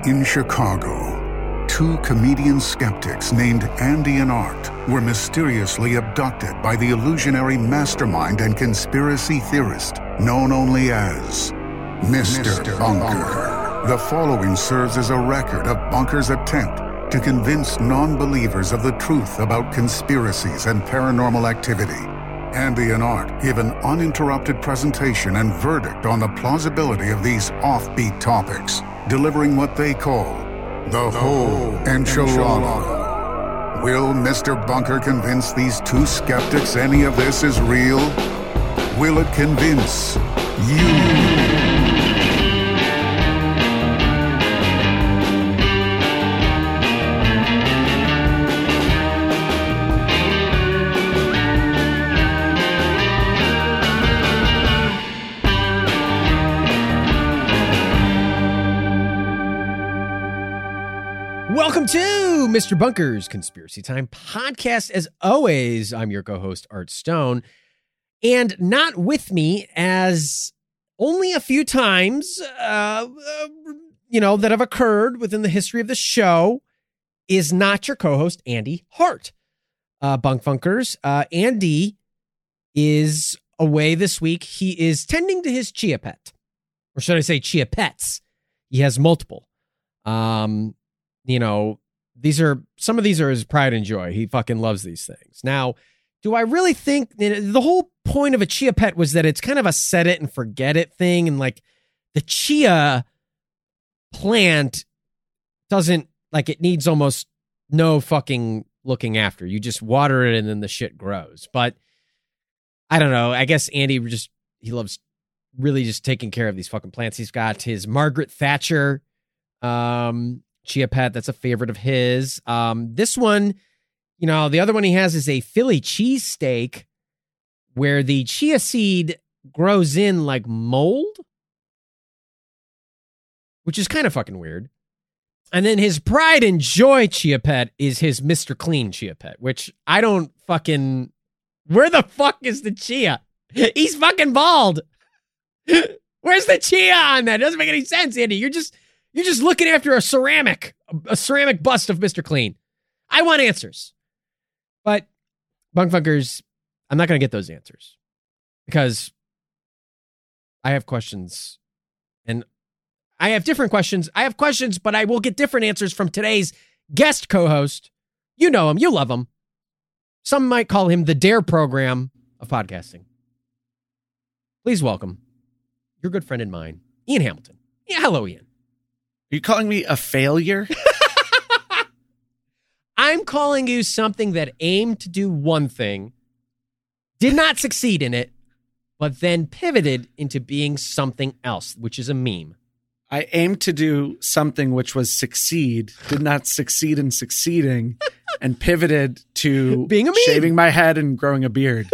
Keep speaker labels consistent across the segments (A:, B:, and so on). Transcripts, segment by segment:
A: In Chicago, two comedian skeptics named Andy and Art were mysteriously abducted by the illusionary mastermind and conspiracy theorist known only as Mr. Bunker. The following serves as a record of Bunker's attempt to convince non-believers of the truth about conspiracies and paranormal activity. Andy and Art give an uninterrupted presentation and verdict on the plausibility of these offbeat topics, delivering what they call the whole enchilada. Will Mr. Bunker convince these two skeptics any of this is real? Will it convince you?
B: Welcome to Mr. Bunker's Conspiracy Time podcast. As always, I'm your co-host, Art Stone. And not with me, as only a few times, that have occurred within the history of the show, is not your co-host, Andy Hart. Bunk Funkers. Andy is away this week. He is tending to his chia pet. Or should I say chia pets? He has multiple. Some of these are his pride and joy. He fucking loves these things. Now, do I really think the whole point of a chia pet was that it's kind of a set it and forget it thing? And like the chia plant doesn't, like, it needs almost no fucking looking after. You just water it and then the shit grows. But I don't know. I guess Andy he loves really just taking care of these fucking plants. He's got his Margaret Thatcher, chia pet. That's a favorite of his. This one, the other one he has is a Philly cheesesteak where the chia seed grows in like mold, which is kind of fucking weird. And then his pride and joy chia pet is his Mr. Clean chia pet, which I don't fucking... Where the fuck is the chia? He's fucking bald. Where's the chia on that? It doesn't make any sense, Andy. You're just looking after a ceramic bust of Mr. Clean. I want answers. But, Bunk Funkers, I'm not going to get those answers because I have questions. And I have different questions. I have questions, but I will get different answers from today's guest co-host. You know him. You love him. Some might call him the DARE program of podcasting. Please welcome your good friend and mine, Ian Hamilton. Yeah, hello, Ian.
C: Are you calling me a failure?
B: I'm calling you something that aimed to do one thing, did not succeed in it, but then pivoted into being something else, which is a meme.
C: I aimed to do something which was succeed, did not succeed in succeeding, and pivoted to
B: being a meme.
C: Shaving my head and growing a beard.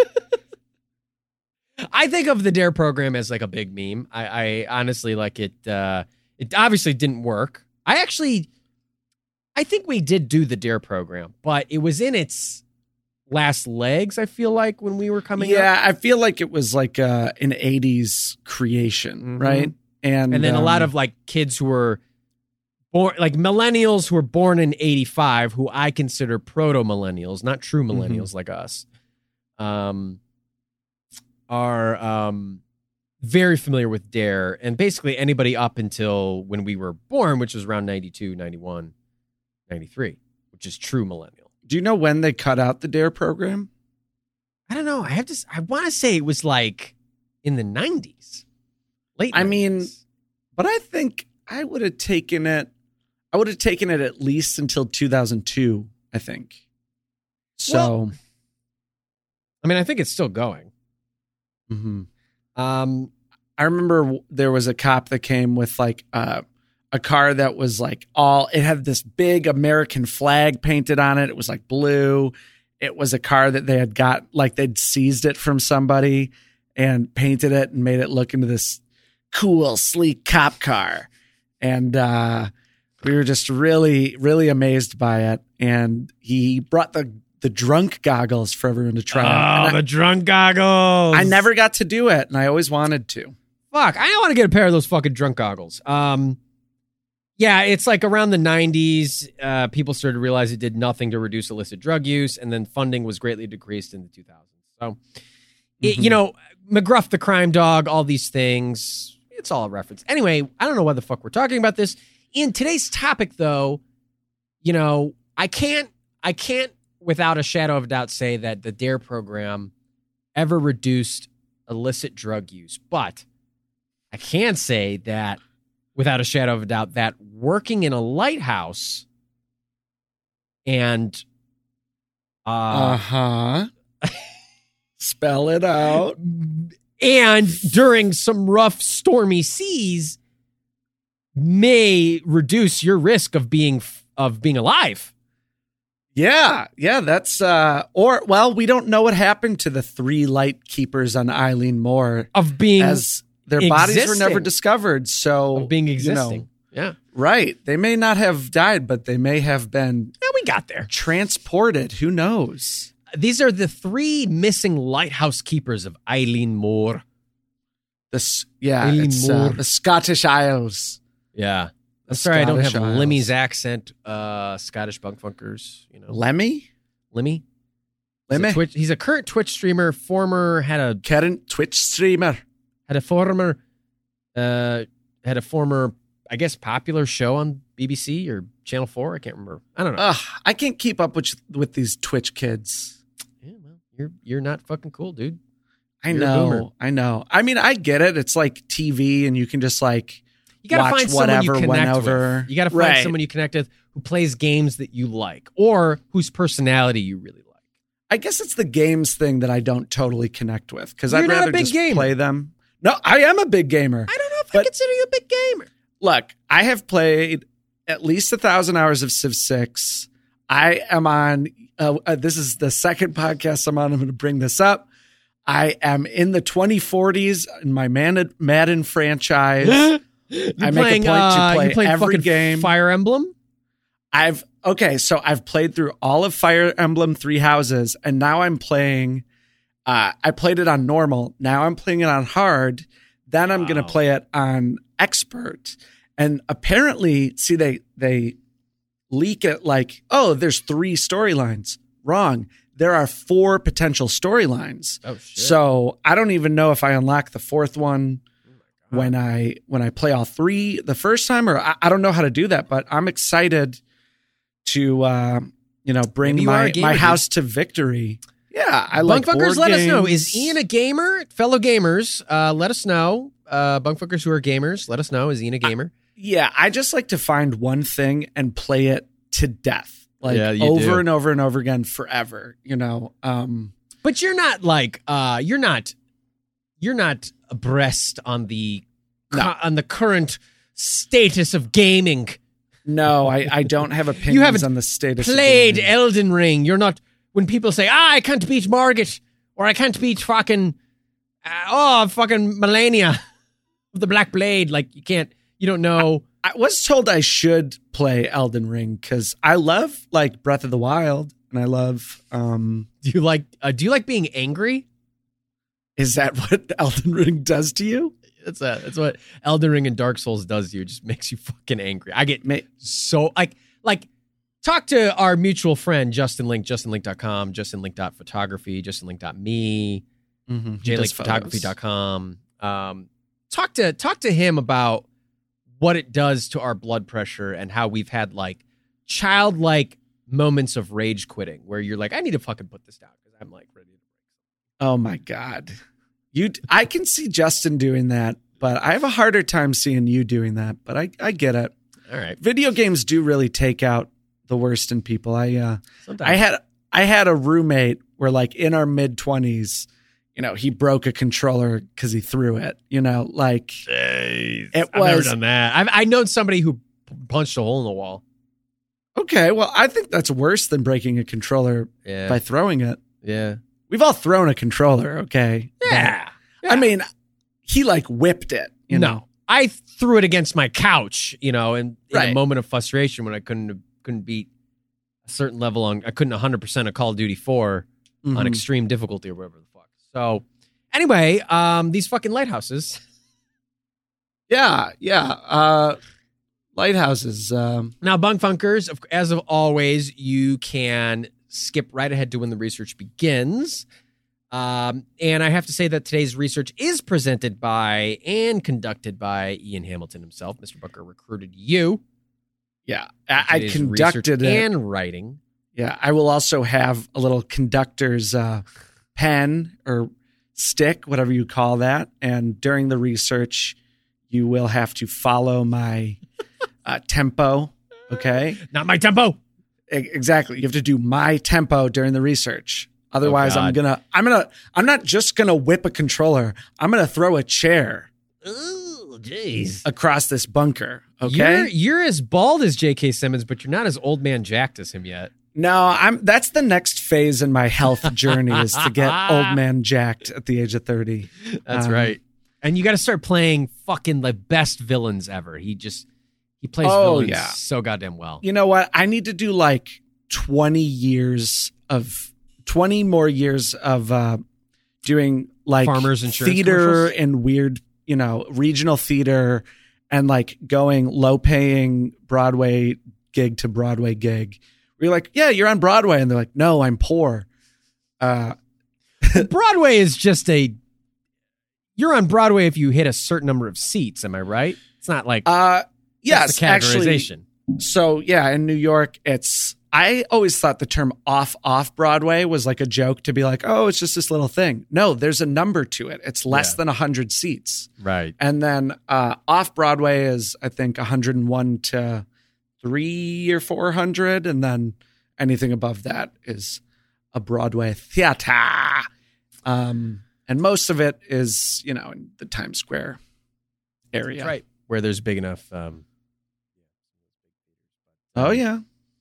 B: I think of the DARE program as like a big meme. I honestly like it. It obviously didn't work. I think we did do the DARE program, but it was in its last legs, I feel like, when we were coming up.
C: Yeah, I feel like it was like an 80s creation, right? And
B: then a lot of like kids who were born, like millennials who were born in 85, who I consider proto-millennials, not true millennials like us, are very familiar with DARE, and basically anybody up until when we were born, which was around 92, 91, 93, which is true millennial.
C: Do you know when they cut out the DARE program?
B: I don't know. I want to say it was like in the 90s. Late 90s.
C: I mean, but I think I would have taken it at least until 2002, I think. So,
B: well, I mean, I think it's still going.
C: Mm-hmm. I remember there was a cop that came with like a car that was like it had this big American flag painted on it. It was like blue. It was a car that they had got, like they'd seized it from somebody and painted it and made it look into this cool, sleek cop car. And we were just really, really amazed by it. And he brought the drunk goggles for everyone to try.
B: Oh, the drunk goggles.
C: I never got to do it, and I always wanted to.
B: Fuck, I want to get a pair of those fucking drunk goggles. Yeah, it's like around the 90s, people started to realize it did nothing to reduce illicit drug use, and then funding was greatly decreased in the 2000s. So, McGruff the crime dog, all these things, it's all a reference. Anyway, I don't know why the fuck we're talking about this. In today's topic, though, I can't without a shadow of a doubt say that the DARE program ever reduced illicit drug use, but I can say that without a shadow of a doubt that working in a lighthouse and
C: spell it out,
B: and during some rough stormy seas may reduce your risk of being alive.
C: Yeah, that's we don't know what happened to the 3 light keepers on Eileen Moore
B: of being
C: as their bodies were never discovered. So
B: of being existing. Yeah.
C: Right. They may not have died, but they may have been
B: we got there.
C: Transported. Who knows?
B: These are the 3 missing lighthouse keepers of Eileen Moore.
C: It's the Scottish Isles.
B: Yeah. I'm sorry I don't have Lemmy's accent. Scottish bunkfunkers,
C: Lemmy?
B: He's a current Twitch streamer,
C: current Twitch streamer.
B: Had a former, I guess, popular show on BBC or Channel 4. I can't remember. I don't know.
C: I can't keep up with these Twitch kids.
B: Yeah, well, you're not fucking cool, dude.
C: I know. I mean, I get it. It's like TV, and you can just
B: you gotta find someone you connect with. You gotta find
C: Right.
B: someone you connect with who plays games that you like or whose personality you really like.
C: I guess it's the games thing that I don't totally connect with because
B: You're
C: I'd
B: not a
C: rather
B: big
C: just
B: gamer.
C: play them. No, I am a big gamer.
B: I don't know if I consider you a big gamer.
C: Look, I have played at least 1,000 hours of Civ 6. I am on, this is the second podcast I'm on. I'm going to bring this up. I am in the 2040s in my Madden franchise. I make a point to play every game.
B: Fire Emblem?
C: I've played through all of Fire Emblem 3 Houses, and now I'm playing, I played it on normal. Now I'm playing it on hard. Then I'm going to play it on expert. And apparently, see, they leak it like, there's 3 storylines. Wrong. There are 4 potential storylines.
B: Oh, shit.
C: So I don't even know if I unlock the 4th one when I play all 3 the first time, or I don't know how to do that, but I'm excited to bring my house to victory. Yeah, I like board
B: Bunkfuckers, let
C: games.
B: us know. Is Ian a gamer? Fellow gamers, let us know. Bunkfuckers who are gamers, let us know. Is Ian a gamer?
C: I just like to find one thing and play it to death,
B: over
C: and over and over again forever.
B: But you're not like you're not abreast on the current status of gaming.
C: No, I don't have opinions
B: You haven't
C: on the status.
B: played
C: of gaming.
B: Elden Ring. You're not. When people say, I can't beat Margit, or I can't beat fucking Melania of the Black Blade, you don't know.
C: I was told I should play Elden Ring because I love Breath of the Wild, and I love.
B: Do you like being angry?
C: Is that what Elden Ring does to you?
B: That's what Elden Ring and Dark Souls does to you. It just makes you fucking angry. I get so talk to our mutual friend Justin Link, justinlink.com, justinlink.photography, justinlink.me, jlinkphotography.com. Talk to him about what it does to our blood pressure and how we've had childlike moments of rage quitting where you're like, I need to fucking put this down because I'm ready to break.
C: Oh my God. I can see Justin doing that, but I have a harder time seeing you doing that, but I get it.
B: All right.
C: Video games do really take out the worst in people. I had a roommate where in our mid-20s, he broke a controller because he threw it,
B: Jeez, I've never done that. I known somebody who punched a hole in the wall.
C: Okay, well, I think that's worse than breaking a controller by throwing it.
B: Yeah.
C: We've all thrown a controller, okay?
B: Yeah.
C: I mean, he whipped it,
B: No, I threw it against my couch, in a moment of frustration when I couldn't beat a certain level I couldn't 100% of Call of Duty 4 on extreme difficulty or whatever the fuck. So anyway, these fucking lighthouses.
C: Yeah. lighthouses.
B: Now, Bunk Funkers, as of always, you can skip right ahead to when the research begins. And I have to say that today's research is presented by and conducted by Ian Hamilton himself. Mr. Bunker recruited you.
C: Yeah, I conducted it.
B: And writing.
C: Yeah, I will also have a little conductor's pen or stick, whatever you call that. And during the research, you will have to follow my tempo. Okay,
B: not my tempo.
C: Exactly. You have to do my tempo during the research. Otherwise, I'm not just gonna whip a controller. I'm gonna throw a chair.
B: Ooh, jeez.
C: Across this bunker. Okay.
B: You're as bald as J.K. Simmons, but you're not as old man jacked as him yet.
C: No, that's the next phase in my health journey is to get old man jacked at the age of 30.
B: That's right. And you got to start playing fucking the best villains ever. He plays villains so goddamn well.
C: You know what? I need to do like 20 more years of doing like
B: Farmers Insurance
C: theater and weird, regional theater and like going low paying Broadway gig to Broadway gig. Where you're like, yeah, you're on Broadway. And they're like, no, I'm poor.
B: Broadway is just you're on Broadway if you hit a certain number of seats. Am I right? It's not like,
C: yes,
B: actually.
C: So yeah, in New York, I always thought the term off Broadway was like a joke to be like, oh, it's just this little thing. No, there's a number to it. It's less than 100 seats.
B: Right.
C: And then off Broadway is, I think, 101 to 300 or 400. And then anything above that is a Broadway theater. And most of it is, in the Times Square area.
B: That's right. Where there's big enough.
C: Oh, yeah.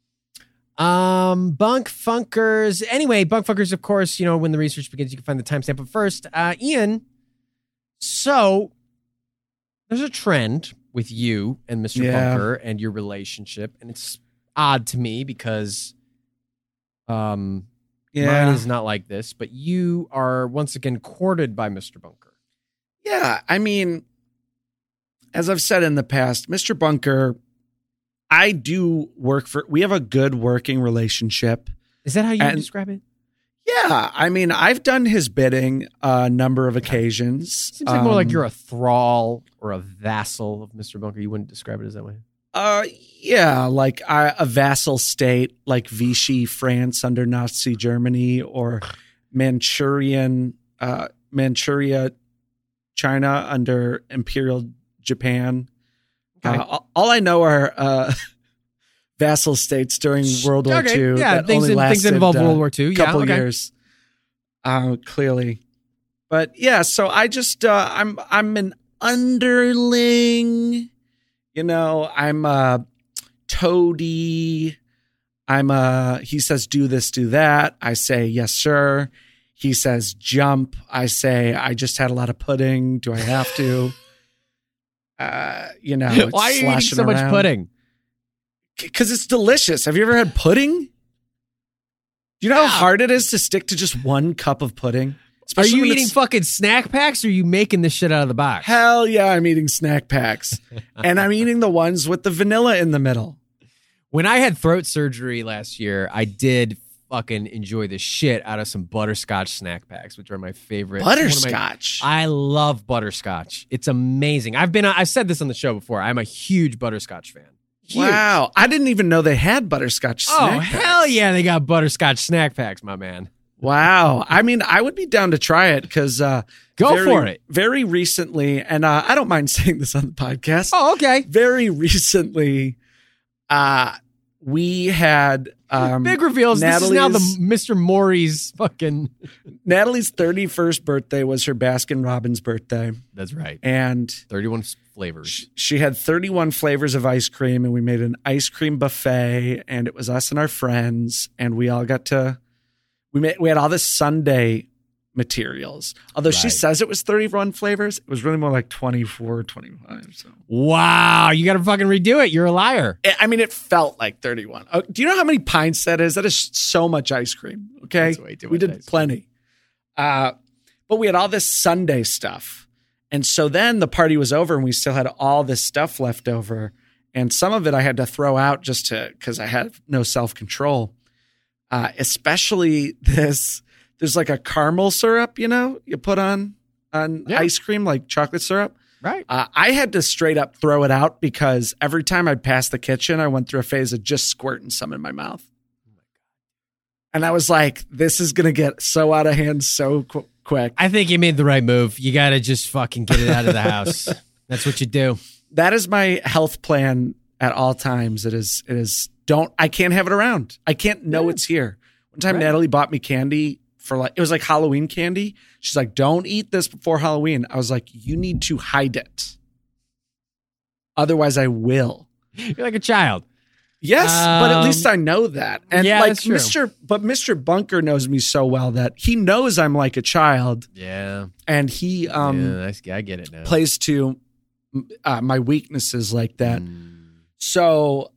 B: Bunk Funkers. Anyway, Bunk Funkers, of course, when the research begins, you can find the timestamp. But first, Ian, so there's a trend with you and Mr. Bunker and your relationship. And it's odd to me because mine is not like this, but you are once again courted by Mr. Bunker.
C: Yeah. I mean, as I've said in the past, Mr. Bunker, I do we have a good working relationship.
B: Is that how you describe it?
C: Yeah. I mean, I've done his bidding a number of occasions.
B: Seems like more like you're a thrall or a vassal of Mr. Bunker. You wouldn't describe it as that way?
C: Yeah, like a vassal state like Vichy France under Nazi Germany or Manchuria China under Imperial Japan. Okay. All I know are vassal states during World War II.
B: Yeah,
C: that only lasted,
B: things involve World War II.
C: Couple years, clearly. But yeah, so I just I'm an underling. I'm a toady. He says do this, do that. I say yes, sir. He says jump. I say I just had a lot of pudding. Do I have to? Why
B: are you eating so much pudding?
C: Because it's delicious. Have you ever had pudding? Do you know how hard it is to stick to just one cup of pudding?
B: Especially are you eating fucking snack packs or are you making this shit out of the box?
C: Hell yeah, I'm eating snack packs. And I'm eating the ones with the vanilla in the middle.
B: When I had throat surgery last year, I did fucking enjoy the shit out of some butterscotch snack packs, which are my favorite.
C: Butterscotch.
B: I love butterscotch. It's amazing. I've said this on the show before. I'm a huge butterscotch fan. Huge.
C: Wow. I didn't even know they had butterscotch snack packs.
B: Hell yeah, they got butterscotch snack packs, my man.
C: Wow. I mean, I would be down to try it because
B: for it.
C: Very recently, and I don't mind saying this on the podcast.
B: Oh, okay.
C: Very recently, we had
B: big reveals. This is now the Mr. Maury's fucking
C: Natalie's 31st birthday was her Baskin Robbins birthday.
B: That's right.
C: And
B: 31 flavors.
C: She had 31 flavors of ice cream, and we made an ice cream buffet, and it was us and our friends, and we all got to we had all this sundae materials. Although she says it was 31 flavors, it was really more like 24, 25. So.
B: Wow, you got to fucking redo it. You're a liar.
C: I mean, it felt like 31. Do you know how many pints that is? That is so much ice cream. Okay, we did plenty. But we had all this sundae stuff, and so then the party was over, and we still had all this stuff left over. and some of it I had to throw out just because I had no self-control. Especially there's like a caramel syrup, you put on ice cream, like chocolate syrup.
B: Right.
C: I had to straight up throw it out because every time I'd pass the kitchen, I went through a phase of just squirting some in my mouth. And I was like, this is going to get so out of hand so quick.
B: I think you made the right move. You got to just fucking get it out of the house. That's what you do.
C: That is my health plan at all times. It is I can't have it around. I can't know it's here. One time Natalie bought me candy it was like Halloween candy. She's like, don't eat this before Halloween. I was like, you need to hide it. Otherwise I will.
B: You're like a child.
C: Yes, but at least I know that. And
B: that's true.
C: Mr. Bunker knows me so well that he knows I'm like a child.
B: Yeah.
C: And he
B: I get it now.
C: plays to my weaknesses like that. So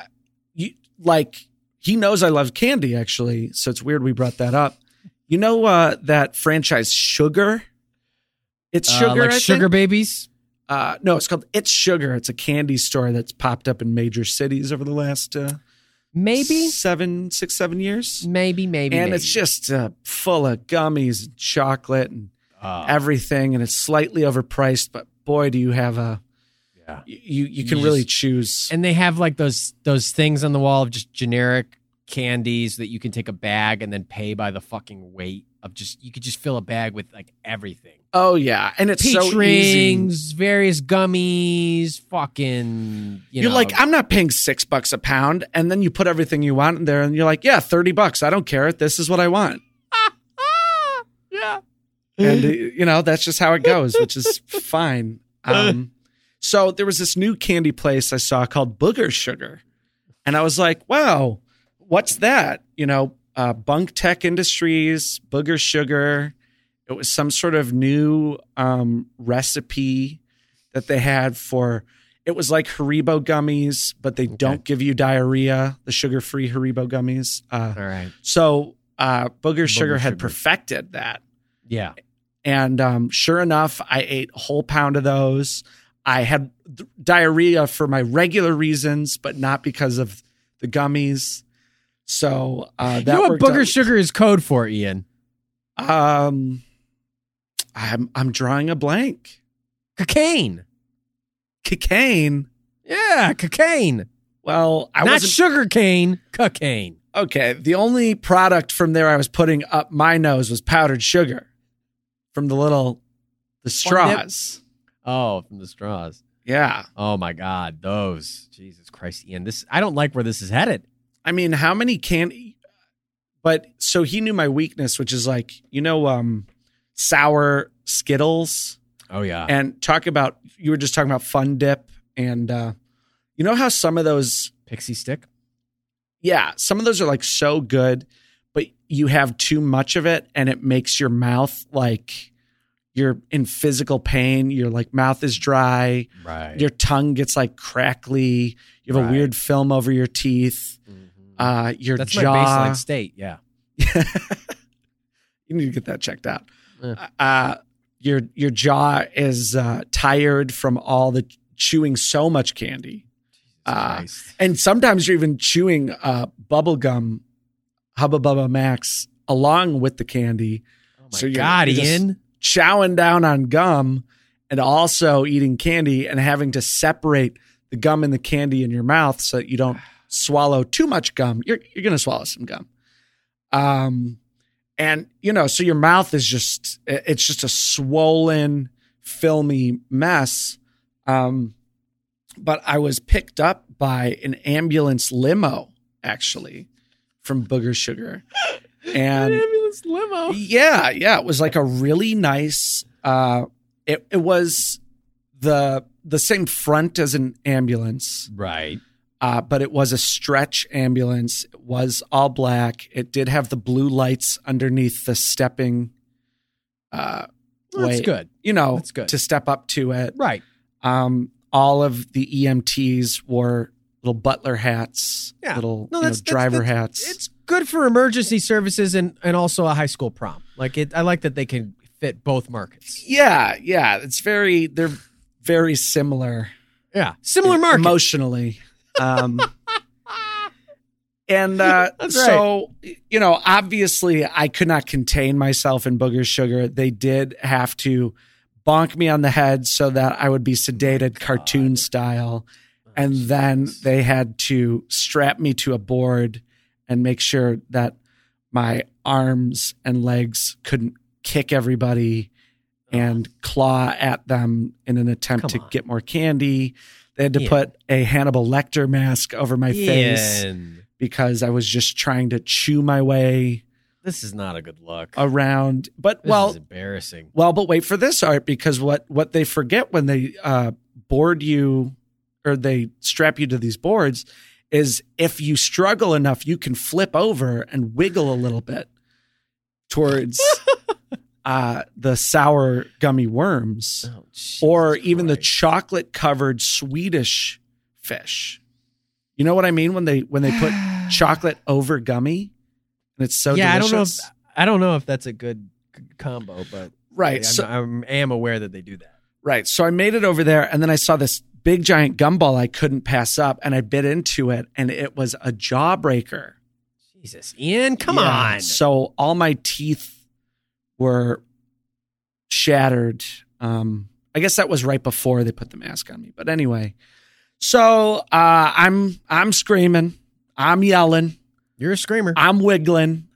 C: he knows I love candy actually. So it's weird we brought that up. You know that franchise Sugar? It's Sugar,
B: like
C: I
B: Sugar
C: think?
B: Babies?
C: No, it's called It's Sugar. It's a candy store that's popped up in major cities over the last
B: maybe
C: 6, 7 years.
B: Maybe.
C: And it's just full of gummies and chocolate and everything, and it's slightly overpriced. But boy, do you have you can really choose.
B: And they have like those things on the wall of just generic candies that you can take a bag and then pay by the fucking weight of you could just fill a bag with like everything.
C: Oh yeah, and it's
B: Peach
C: so
B: rings,
C: easy.
B: Various gummies, fucking.
C: You're like, I'm not paying $6 a pound, and then you put everything you want in there, and you're like, yeah, $30. I don't care. This is what I want.
B: Yeah,
C: and that's just how it goes, which is fine. So there was this new candy place I saw called Booger Sugar, and I was like, wow, what's that? Bunk Tech Industries, Booger Sugar. It was some sort of new recipe that they had it was like Haribo gummies, but they don't give you diarrhea, the sugar-free Haribo gummies.
B: All right.
C: So Booger Sugar had perfected that.
B: Yeah.
C: And sure enough, I ate a whole pound of those. I had diarrhea for my regular reasons, but not because of the gummies. So that
B: you know what Booger
C: out.
B: Sugar is code for, Ian?
C: I'm drawing a blank.
B: Cocaine.
C: Cocaine?
B: Yeah, cocaine.
C: Well,
B: not sugar cane, cocaine.
C: Okay, the only product from there I was putting up my nose was powdered sugar from the straws.
B: Oh, from the straws.
C: Yeah.
B: Oh my God, those. Jesus Christ, Ian. I don't like where this is headed.
C: I mean, how many candy? But so he knew my weakness, which is like, sour Skittles.
B: Oh yeah.
C: And you were just talking about Fun Dip, and you know how some of those
B: Pixie Stick?
C: Yeah, some of those are like so good, but you have too much of it and it makes your mouth like you're in physical pain. Your like mouth is dry.
B: Right.
C: Your tongue gets like crackly. You have a weird film over your teeth.
B: Mm-hmm.
C: Your
B: That's
C: jaw.
B: my baseline state. Yeah.
C: You need to get that checked out. Your jaw is tired from all the chewing so much candy. And sometimes you're even chewing bubble gum, Hubba Bubba Max, along with the candy.
B: Oh my God, Ian.
C: Chowing down on gum and also eating candy and having to separate the gum and the candy in your mouth so that you don't swallow too much gum. You're going to swallow some gum. And, so your mouth is just a swollen, filmy mess. But I was picked up by an ambulance limo, actually, from Booger Sugar. And
B: an ambulance limo?
C: Yeah. It was like a really nice, it was the same front as an ambulance.
B: Right.
C: But it was a stretch ambulance. It was all black. It did have the blue lights underneath the stepping
B: That's
C: way.
B: good.
C: That's
B: good.
C: To step up to it.
B: Right.
C: All of the EMTs wore little butler hats, driver hats.
B: It's good for emergency services and also a high school prom. I like that they can fit both markets.
C: Yeah. They're very similar.
B: Yeah. Similar market.
C: Emotionally. And
B: That's
C: so, you know, obviously I could not contain myself in Booger Sugar. They did have to bonk me on the head so that I would be sedated cartoon style. And then they had to strap me to a board and make sure that my arms and legs couldn't kick everybody and claw at them in an attempt to get more candy. They had to put a Hannibal Lecter mask over my face because I was just trying to chew my way.
B: This is not a good look.
C: Around. But
B: This is embarrassing.
C: Well, but wait for this, Art, because what they forget when they board you or they strap you to these boards is if you struggle enough, you can flip over and wiggle a little bit towards the sour gummy worms, or even the chocolate covered Swedish fish. You know what I mean when they put chocolate over gummy, and it's so delicious.
B: I don't know if that's a good combo, but
C: right.
B: I am aware that they do that.
C: Right. So I made it over there, and then I saw this big giant gumball I couldn't pass up, and I bit into it, and it was a jawbreaker.
B: Jesus, Ian, come on.
C: So all my teeth were shattered. I guess that was right before they put the mask on me. But anyway, so I'm screaming, I'm yelling.
B: You're a screamer.
C: I'm wiggling.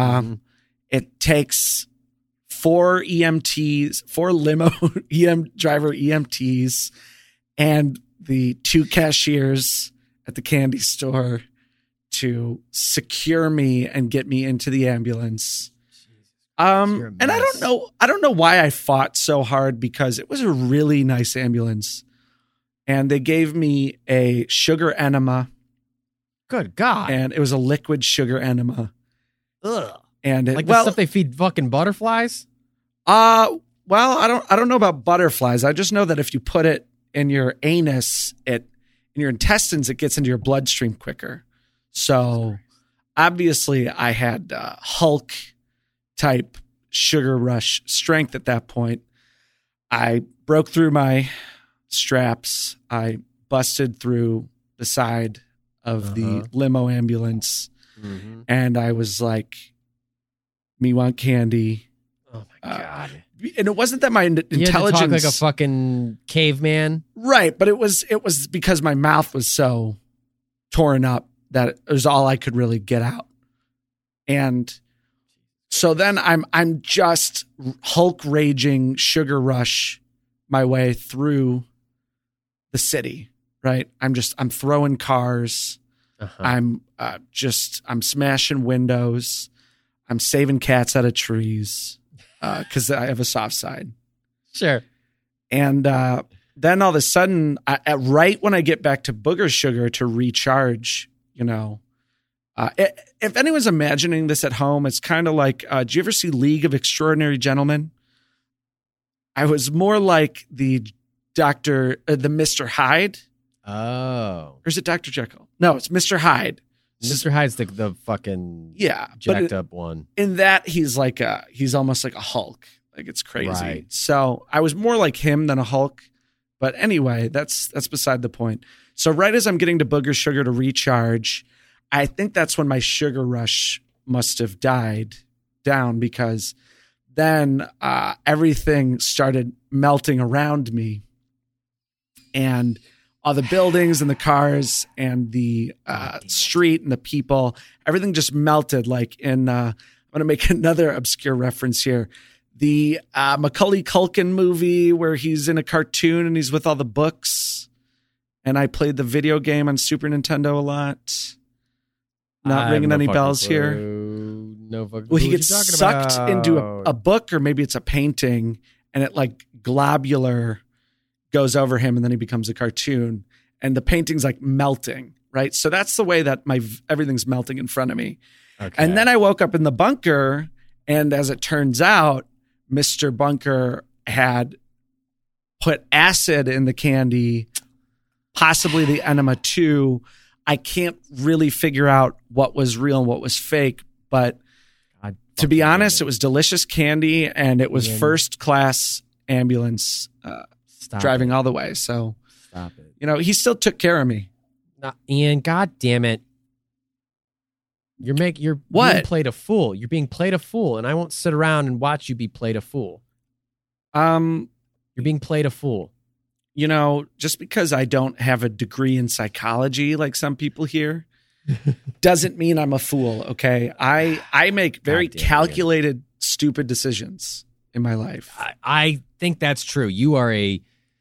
C: It takes 4 EMTs, 4 limo driver EMTs, and the 2 cashiers at the candy store to secure me and get me into the ambulance. And I don't know why I fought so hard, because it was a really nice ambulance, and they gave me a sugar enema.
B: Good God.
C: And it was a liquid sugar enema.
B: Ugh.
C: And
B: like the stuff they feed fucking butterflies?
C: Well, I don't know about butterflies. I just know that if you put it in your anus, in your intestines, it gets into your bloodstream quicker. So obviously I had Hulk type sugar rush strength at that point. I broke through my straps. I busted through the side of the limo ambulance. And I was like, me want candy.
B: Oh my God.
C: And it wasn't that my intelligence.
B: You had to talk like a fucking caveman.
C: Right. But it was because my mouth was so torn up that it was all I could really get out. And so then I'm just Hulk raging sugar rush my way through the city, right? I'm throwing cars. I'm smashing windows. I'm saving cats out of trees because I have a soft side.
B: Sure.
C: And then all of a sudden, right when I get back to Booger Sugar to recharge, you know, if anyone's imagining this at home, it's kind of like, do you ever see League of Extraordinary Gentlemen? I was more like the Mr. Hyde.
B: Oh.
C: Or is it Dr. Jekyll? No, it's Mr. Hyde.
B: Mr. Hyde's the fucking jacked up one.
C: In that, he's almost like a Hulk. Like, it's crazy.
B: Right.
C: So I was more like him than a Hulk. But anyway, that's beside the point. So right as I'm getting to Booger Sugar to recharge, I think that's when my sugar rush must have died down, because then everything started melting around me, and all the buildings and the cars and the street and the people, everything just melted. Like in, I'm going to make another obscure reference here. The Macaulay Culkin movie where he's in a cartoon and he's with all the books. And I played the video game on Super Nintendo a lot. Not ringing any bells here.
B: No fucking.
C: Well, he gets sucked into a book, or maybe it's a painting, and it like globular goes over him, and then he becomes a cartoon, and the painting's like melting, right? So that's the way that everything's melting in front of me. Okay. And then I woke up in the bunker, and as it turns out, Mr. Bunker had put acid in the candy, possibly the enema too. I can't really figure out what was real and what was fake, but to be honest, it was delicious candy, and it was first class ambulance driving all the way. So
B: Stop it.
C: You know, he still took care of me.
B: No, Ian, God damn it. You're being played a fool. You're being played a fool, and I won't sit around and watch you be played a fool. You're being played a fool.
C: You know, just because I don't have a degree in psychology like some people here doesn't mean I'm a fool, okay? I make very calculated, stupid decisions in my life.
B: I think that's true. You are a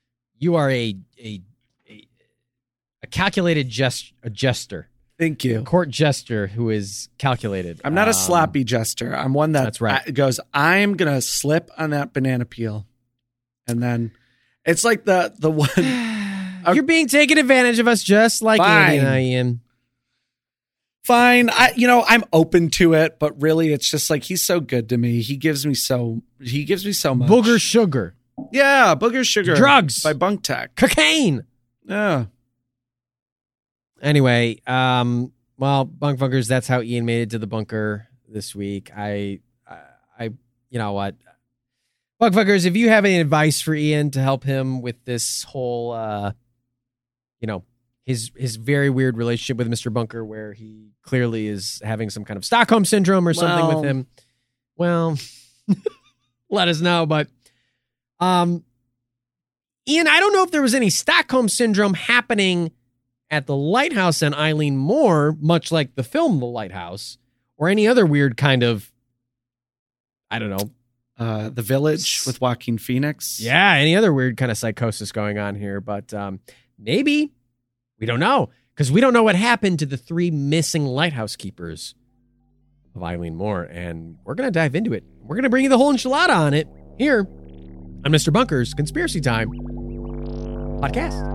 B: calculated jester.
C: Thank you.
B: A court jester who is calculated.
C: I'm not a sloppy jester. I'm one that's right. Goes, I'm going to slip on that banana peel. And then it's like the one.
B: You're being taken advantage of us just like Andy and I, Ian.
C: Fine. I'm open to it, but really it's just like, he's so good to me. He gives me so much.
B: Booger sugar.
C: Yeah. Booger sugar.
B: Drugs.
C: By Bunk Tech.
B: Cocaine.
C: Yeah.
B: Anyway, well, Bunk Funkers, that's how Ian made it to the bunker this week. I you know what? Bunk Funkers, if you have any advice for Ian to help him with this whole, his very weird relationship with Mr. Bunker, where he clearly is having some kind of Stockholm syndrome or something with him, well, let us know. But, Ian, I don't know if there was any Stockholm syndrome happening at the Lighthouse and Eileen Moore, much like the film The Lighthouse, or any other weird kind of, I don't know.
C: The Village with Joaquin Phoenix.
B: Yeah, any other weird kind of psychosis going on here. But maybe, we don't know, because we don't know what happened to the 3 missing lighthouse keepers of Eileen Moore. And we're going to dive into it. We're going to bring you the whole enchilada on it here on Mr. Bunker's Conspiracy Time podcast.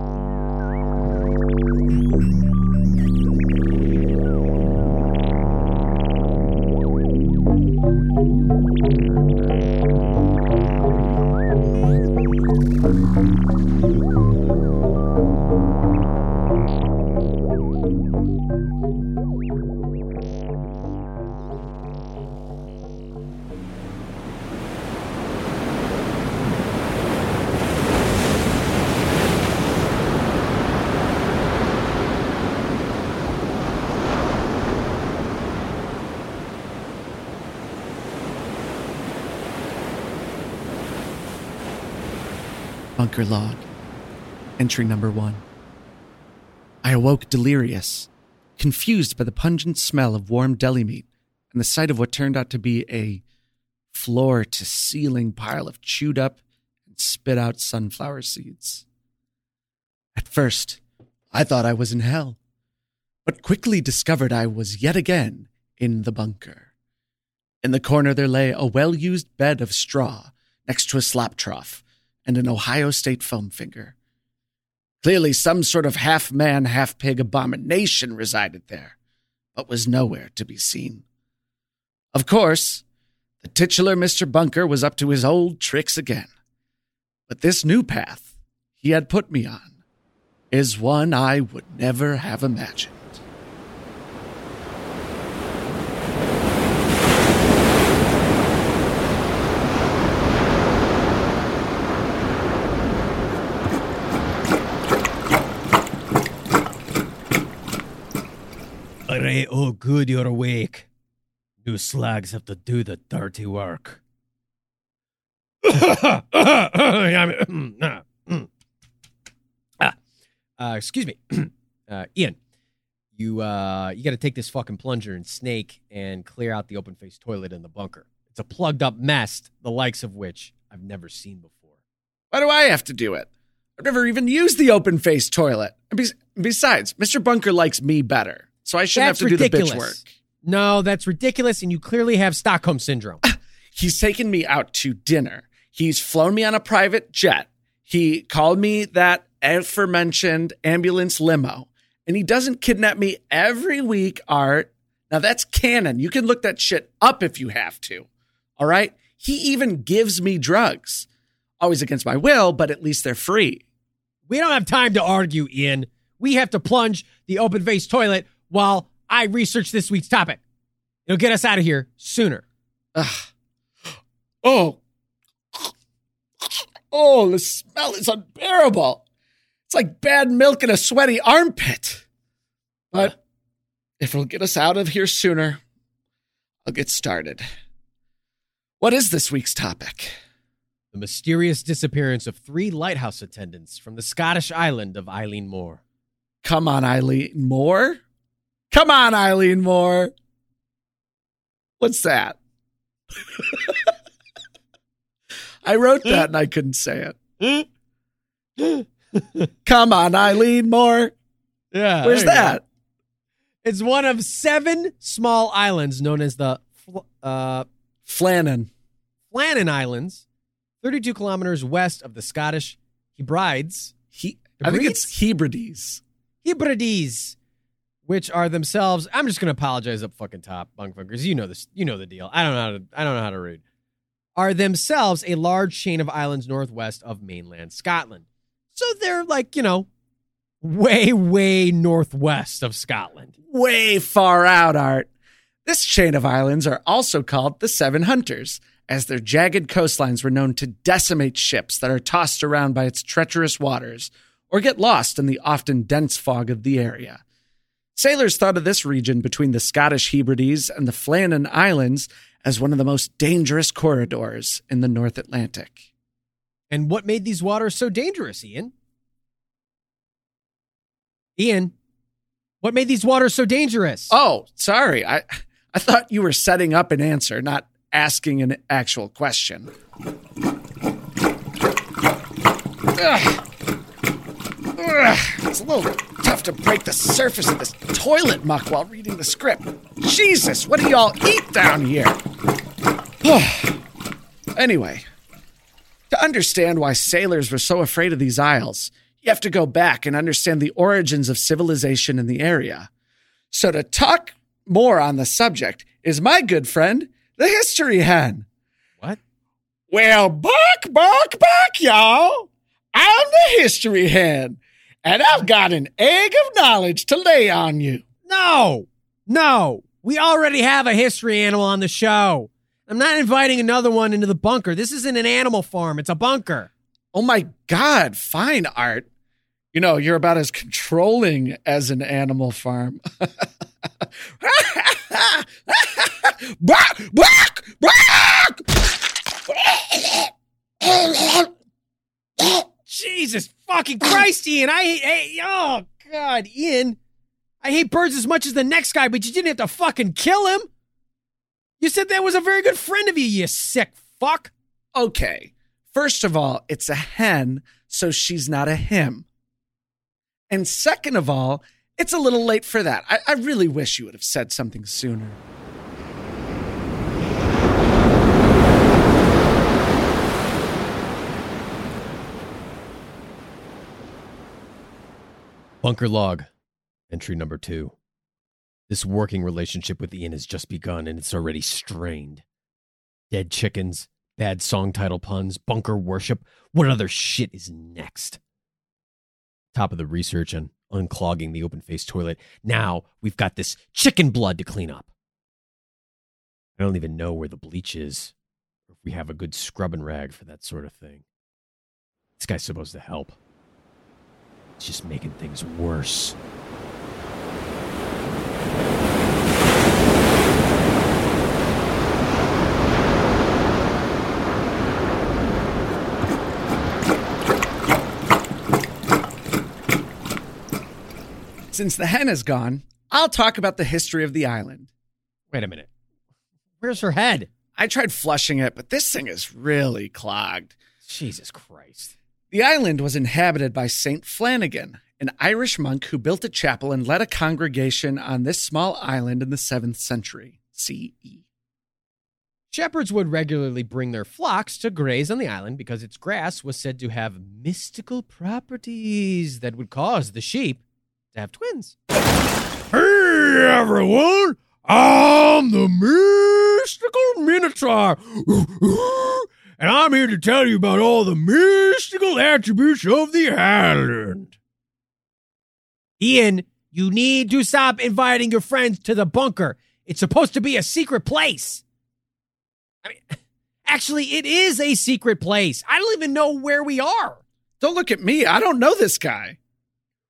C: Bunker log. Entry number 1. I awoke delirious, confused by the pungent smell of warm deli meat and the sight of what turned out to be a floor-to-ceiling pile of chewed up and spit out sunflower seeds. At first, I thought I was in hell, but quickly discovered I was yet again in the bunker. In the corner there lay a well-used bed of straw next to a slop trough and an Ohio State foam finger. Clearly some sort of half-man, half-pig abomination resided there, but was nowhere to be seen. Of course, the titular Mr. Bunker was up to his old tricks again. But this new path he had put me on is one I would never have imagined.
B: Alright, oh good, you're awake. You slugs have to do the dirty work. Excuse me. Ian, you got to take this fucking plunger and snake and clear out the open-faced toilet in the bunker. It's a plugged-up mess, the likes of which I've never seen before.
C: Why do I have to do it? I've never even used the open-faced toilet. And besides, Mr. Bunker likes me better, so I shouldn't have to do the bitch work.
B: No, that's ridiculous, and you clearly have Stockholm Syndrome.
C: He's taken me out to dinner. He's flown me on a private jet. He called me that aforementioned ambulance limo. And he doesn't kidnap me every week, Art. Now, that's canon. You can look that shit up if you have to. All right? He even gives me drugs. Always against my will, but at least they're free.
B: We don't have time to argue, Ian. We have to plunge the open-faced toilet while I research this week's topic. It'll get us out of here sooner.
C: Oh, the smell is unbearable. It's like bad milk in a sweaty armpit. But if it'll get us out of here sooner, I'll get started. What is this week's topic?
B: The mysterious disappearance of 3 lighthouse attendants from the Scottish island of Eilean Mor.
C: Come on, Eilean Mor. Come on, Eilean Mor. What's that? I wrote that and I couldn't say it. Come on, Eilean Mor.
B: Yeah.
C: Where's that?
B: It's one of 7 small islands known as the
C: Flannan
B: Islands, 32 kilometers west of the Scottish Hebrides.
C: I think it's Hebrides.
B: Hebrides, which are themselves, I'm just going to apologize up fucking top, bunkfuckers. You know this. You know the deal. I don't know how to read. Are themselves a large chain of islands northwest of mainland Scotland. So they're like, way, way northwest of Scotland.
C: Way far out, Art. This chain of islands are also called the Seven Hunters, as their jagged coastlines were known to decimate ships that are tossed around by its treacherous waters or get lost in the often dense fog of the area. Sailors thought of this region between the Scottish Hebrides and the Flannan Islands as one of the most dangerous corridors in the North Atlantic.
B: And what made these waters so dangerous, Ian? Ian, what made these waters so dangerous?
C: Oh, sorry. I thought you were setting up an answer, not asking an actual question. It's a little tough to break the surface of this toilet muck while reading the script. Jesus, what do y'all eat down here? Anyway, to understand why sailors were so afraid of these isles, you have to go back and understand the origins of civilization in the area. So to talk more on the subject is my good friend, the History Hen.
B: What?
C: Well, bark, y'all. I'm the History Hen, and I've got an egg of knowledge to lay on you.
B: No. We already have a history animal on the show. I'm not inviting another one into the bunker. This isn't an animal farm. It's a bunker.
C: Oh, my God. Fine, Art. You're about as controlling as an animal farm. Bark!
B: Jesus fucking Christ, Ian. Oh, God, Ian. I hate birds as much as the next guy, but you didn't have to fucking kill him. You said that was a very good friend of you sick fuck.
C: Okay. First of all, it's a hen, so she's not a him. And second of all, it's a little late for that. I really wish you would have said something sooner.
B: Bunker log, entry number 2. This working relationship with Ian has just begun and it's already strained. Dead chickens, bad song title puns, bunker worship. What other shit is next? Top of the research on unclogging the open-faced toilet. Now we've got this chicken blood to clean up. I don't even know where the bleach is, or if we have a good scrubbing rag for that sort of thing. This guy's supposed to help. It's just making things worse.
C: Since the hen is gone, I'll talk about the history of the island.
B: Wait a minute. Where's her head?
C: I tried flushing it, but this thing is really clogged.
B: Jesus Christ.
C: The island was inhabited by Saint Flanagan, an Irish monk who built a chapel and led a congregation on this small island in the 7th century CE.
B: Shepherds would regularly bring their flocks to graze on the island because its grass was said to have mystical properties that would cause the sheep to have twins. Hey, everyone! I'm the mystical Minotaur, and I'm here to tell you about all the mystical attributes of the island. Ian, you need to stop inviting your friends to the bunker. It's supposed to be a secret place. Actually, it is a secret place. I don't even know where we are.
C: Don't look at me. I don't know this guy.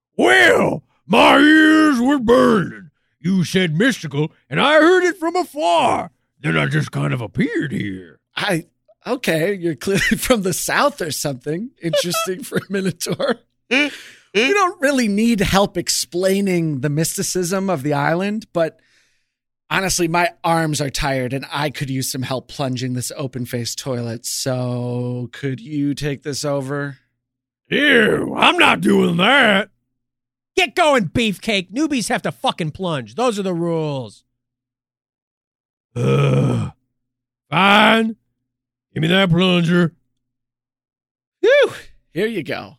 B: Well, my ears were burning. You said mystical, and I heard it from afar. Then I just kind of appeared here.
C: Okay, you're clearly from the South or something. Interesting for a Minotaur. We don't really need help explaining the mysticism of the island, but honestly, my arms are tired and I could use some help plunging this open-faced toilet. So could you take this over?
B: Ew, I'm not doing that. Get going, Beefcake. Newbies have to fucking plunge. Those are the rules. Fine. Give me that plunger.
C: Whew, here you go.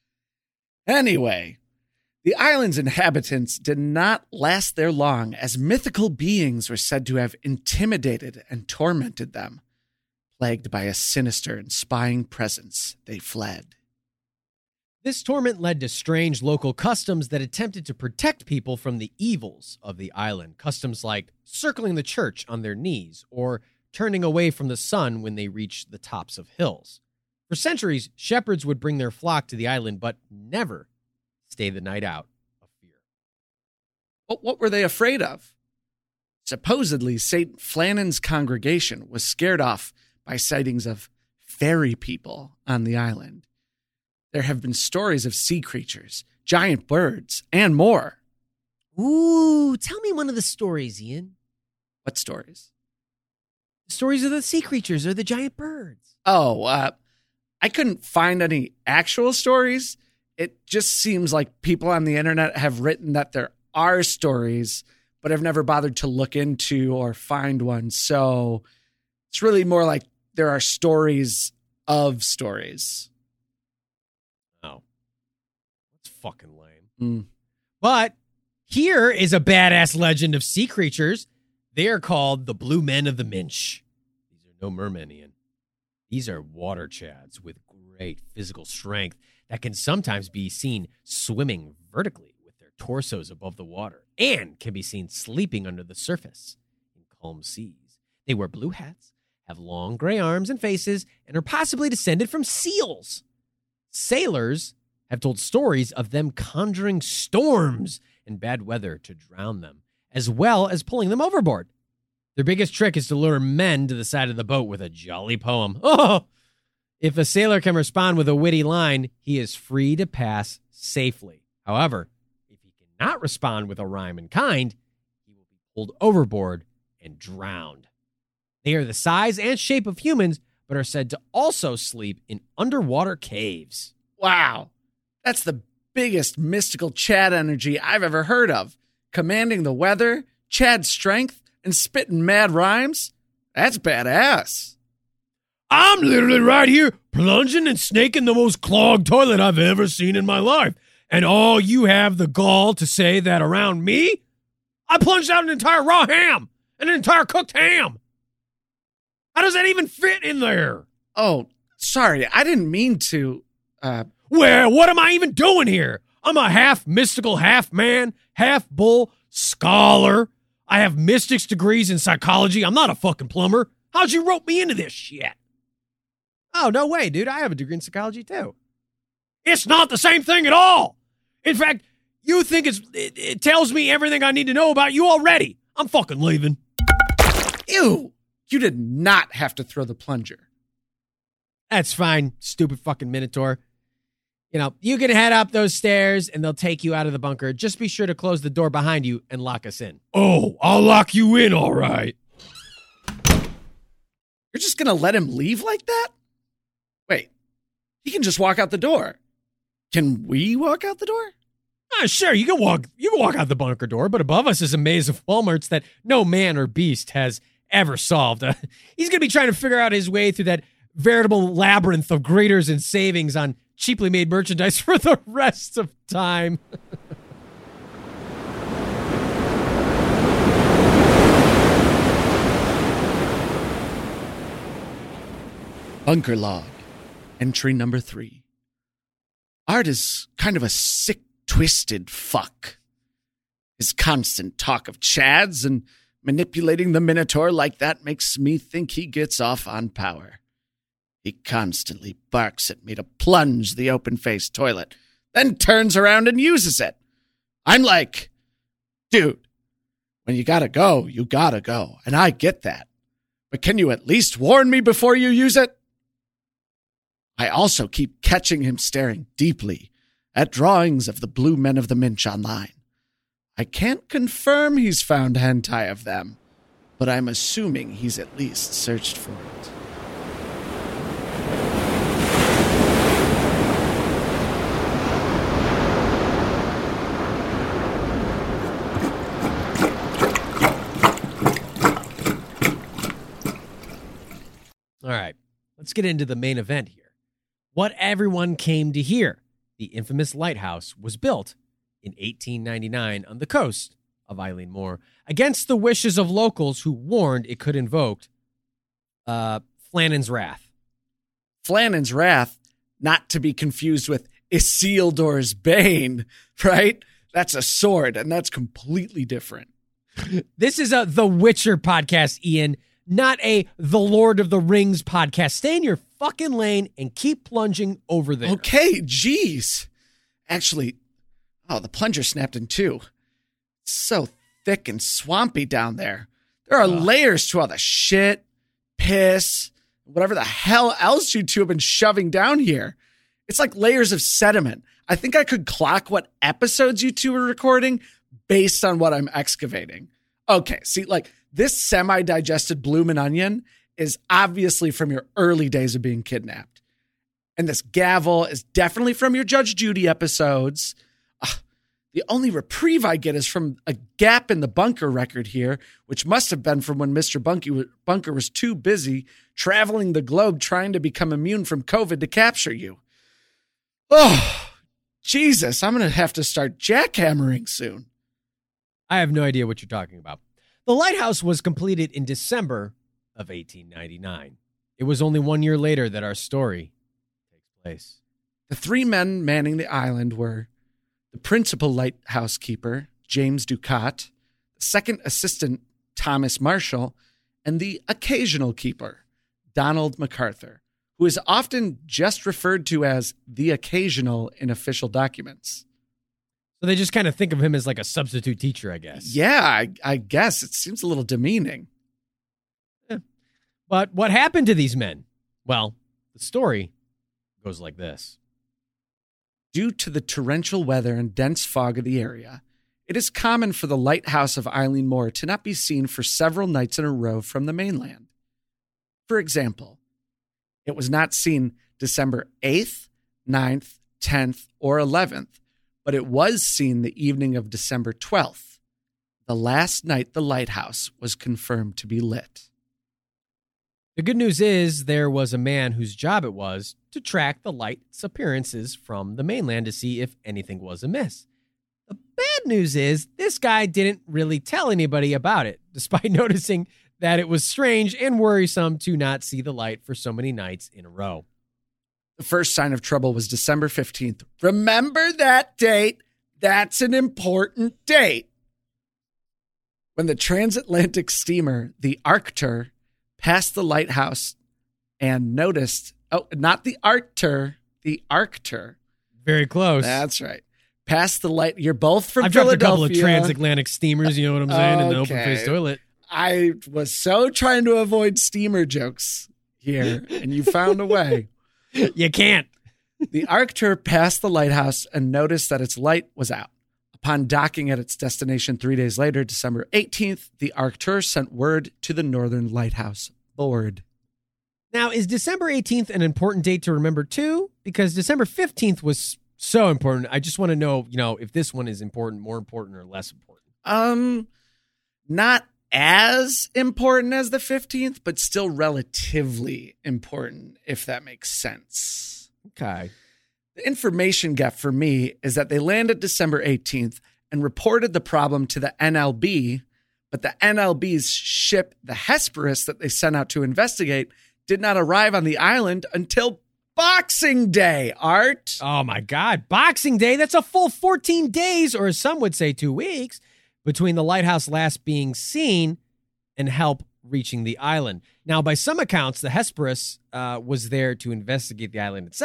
C: Anyway, the island's inhabitants did not last there long, as mythical beings were said to have intimidated and tormented them. Plagued by a sinister and spying presence, they fled.
B: This torment led to strange local customs that attempted to protect people from the evils of the island. Customs like circling the church on their knees or turning away from the sun when they reached the tops of hills. For centuries, shepherds would bring their flock to the island, but never stay the night out of fear.
C: But what were they afraid of? Supposedly, St. Flannan's congregation was scared off by sightings of fairy people on the island. There have been stories of sea creatures, giant birds, and more.
B: Ooh, tell me one of the stories, Ian.
C: What stories?
B: The stories of the sea creatures or the giant birds.
C: Oh, I couldn't find any actual stories. It just seems like people on the internet have written that there are stories, but have never bothered to look into or find one. So it's really more like there are stories of stories.
B: Oh, that's fucking lame. But here is a badass legend of sea creatures. They are called the Blue Men of the Minch. These are no mermen, Ian. These are water chads with great physical strength that can sometimes be seen swimming vertically with their torsos above the water and can be seen sleeping under the surface in calm seas. They wear blue hats, have long gray arms and faces, and are possibly descended from seals. Sailors have told stories of them conjuring storms and bad weather to drown them, as well as pulling them overboard. Their biggest trick is to lure men to the side of the boat with a jolly poem. Oh! If a sailor can respond with a witty line, he is free to pass safely. However, if he cannot respond with a rhyme in kind, he will be pulled overboard and drowned. They are the size and shape of humans, but are said to also sleep in underwater caves.
C: Wow. That's the biggest mystical Chad energy I've ever heard of. Commanding the weather, Chad strength, and spitting mad rhymes? That's badass.
B: I'm literally right here plunging and snaking the most clogged toilet I've ever seen in my life. And all you have the gall to say that around me? I plunged out an entire raw ham and an entire cooked ham. How does that even fit in there?
C: Oh, sorry. I didn't mean to.
B: Well, what am I even doing here? I'm a half mystical, half man, half bull scholar. I have mystics degrees in psychology. I'm not a fucking plumber. How'd you rope me into this shit? Oh, no way, dude. I have a degree in psychology, too. It's not the same thing at all. In fact, you think it tells me everything I need to know about you already. I'm fucking leaving.
C: Ew. You did not have to throw the plunger.
B: That's fine, stupid fucking Minotaur. You know, you can head up those stairs and they'll take you out of the bunker. Just be sure to close the door behind you and lock us in. Oh, I'll lock you in, all right.
C: You're just going to let him leave like that? Wait, he can just walk out the door. Can we walk out the door?
B: Sure, you can walk out the bunker door, but above us is a maze of Walmarts that no man or beast has ever solved. He's going to be trying to figure out his way through that veritable labyrinth of greeters and savings on cheaply made merchandise for the rest of time.
C: Bunker log, entry number 3. Art is kind of a sick, twisted fuck. His constant talk of chads and manipulating the Minotaur like that makes me think he gets off on power. He constantly barks at me to plunge the open-faced toilet, then turns around and uses it. I'm like, dude, when you gotta go, you gotta go. And I get that. But can you at least warn me before you use it? I also keep catching him staring deeply at drawings of the blue men of the Minch online. I can't confirm he's found hentai of them, but I'm assuming he's at least searched for it.
B: All right, let's get into the main event here. What everyone came to hear. The infamous lighthouse was built in 1899 on the coast of Eilean Mor against the wishes of locals who warned it could invoke Flannan's Wrath.
C: Flannan's Wrath, not to be confused with Isildur's Bane, right? That's a sword, and that's completely different.
B: This is a The Witcher podcast, Ian, not a The Lord of the Rings podcast. Stay in your fucking lane and keep plunging over there.
C: Okay, geez. Actually, the plunger snapped in two. It's so thick and swampy down there. There are layers to all the shit, piss, whatever the hell else you two have been shoving down here. It's like layers of sediment. I think I could clock what episodes you two are recording based on what I'm excavating. Okay, see, like this semi-digested bloomin' onion is obviously from your early days of being kidnapped. And this gavel is definitely from your Judge Judy episodes. The only reprieve I get is from a gap in the bunker record here, which must have been from when Mr. Bunker was too busy traveling the globe trying to become immune from COVID to capture you. Oh, Jesus, I'm going to have to start jackhammering soon.
B: I have no idea what you're talking about. The lighthouse was completed in December of 1899. It was only 1 year later that our story takes place.
C: The three men manning the island were the principal lighthouse keeper, James Ducat, the second assistant, Thomas Marshall, and the occasional keeper, Donald MacArthur, who is often just referred to as the occasional in official documents.
B: So they just kind of think of him as like a substitute teacher, I guess.
C: Yeah, I guess. It seems a little demeaning.
B: Yeah. But what happened to these men? Well, the story goes like this.
C: Due to the torrential weather and dense fog of the area, it is common for the lighthouse of Eilean Mor to not be seen for several nights in a row from the mainland. For example, it was not seen December 8th, 9th, 10th, or 11th, but it was seen the evening of December 12th, the last night the lighthouse was confirmed to be lit.
B: The good news is there was a man whose job it was to track the light's appearances from the mainland to see if anything was amiss. The bad news is this guy didn't really tell anybody about it, despite noticing that it was strange and worrisome to not see the light for so many nights in a row.
C: The first sign of trouble was December 15th. Remember that date? That's an important date. When the transatlantic steamer, the Arctur, passed the lighthouse and noticed, not the Arctur, the Arctur.
B: Very close.
C: That's right. Past the light. You're both from
B: I've
C: Philadelphia.
B: dropped a couple of transatlantic steamers, you know what I'm saying, in the open-faced toilet.
C: I was so trying to avoid steamer jokes here, and you found a way.
B: You can't.
C: The Arctur passed the lighthouse and noticed that its light was out. Upon docking at its destination 3 days later, December 18th, the Arctur sent word to the Northern Lighthouse Board.
B: Now, is December 18th an important date to remember too? Because December 15th was so important. I just want to know, if this one is important, more important, or less important.
C: Not as important as the 15th, but still relatively important, if that makes sense.
B: Okay.
C: The information gap for me is that they landed December 18th and reported the problem to the NLB, but the NLB's ship, the Hesperus, that they sent out to investigate, did not arrive on the island until Boxing Day, Art.
B: Oh, my God. Boxing Day? That's a full 14 days, or as some would say 2 weeks, between the lighthouse last being seen and help reaching the island. Now, by some accounts, the Hesperus was there to investigate the island itself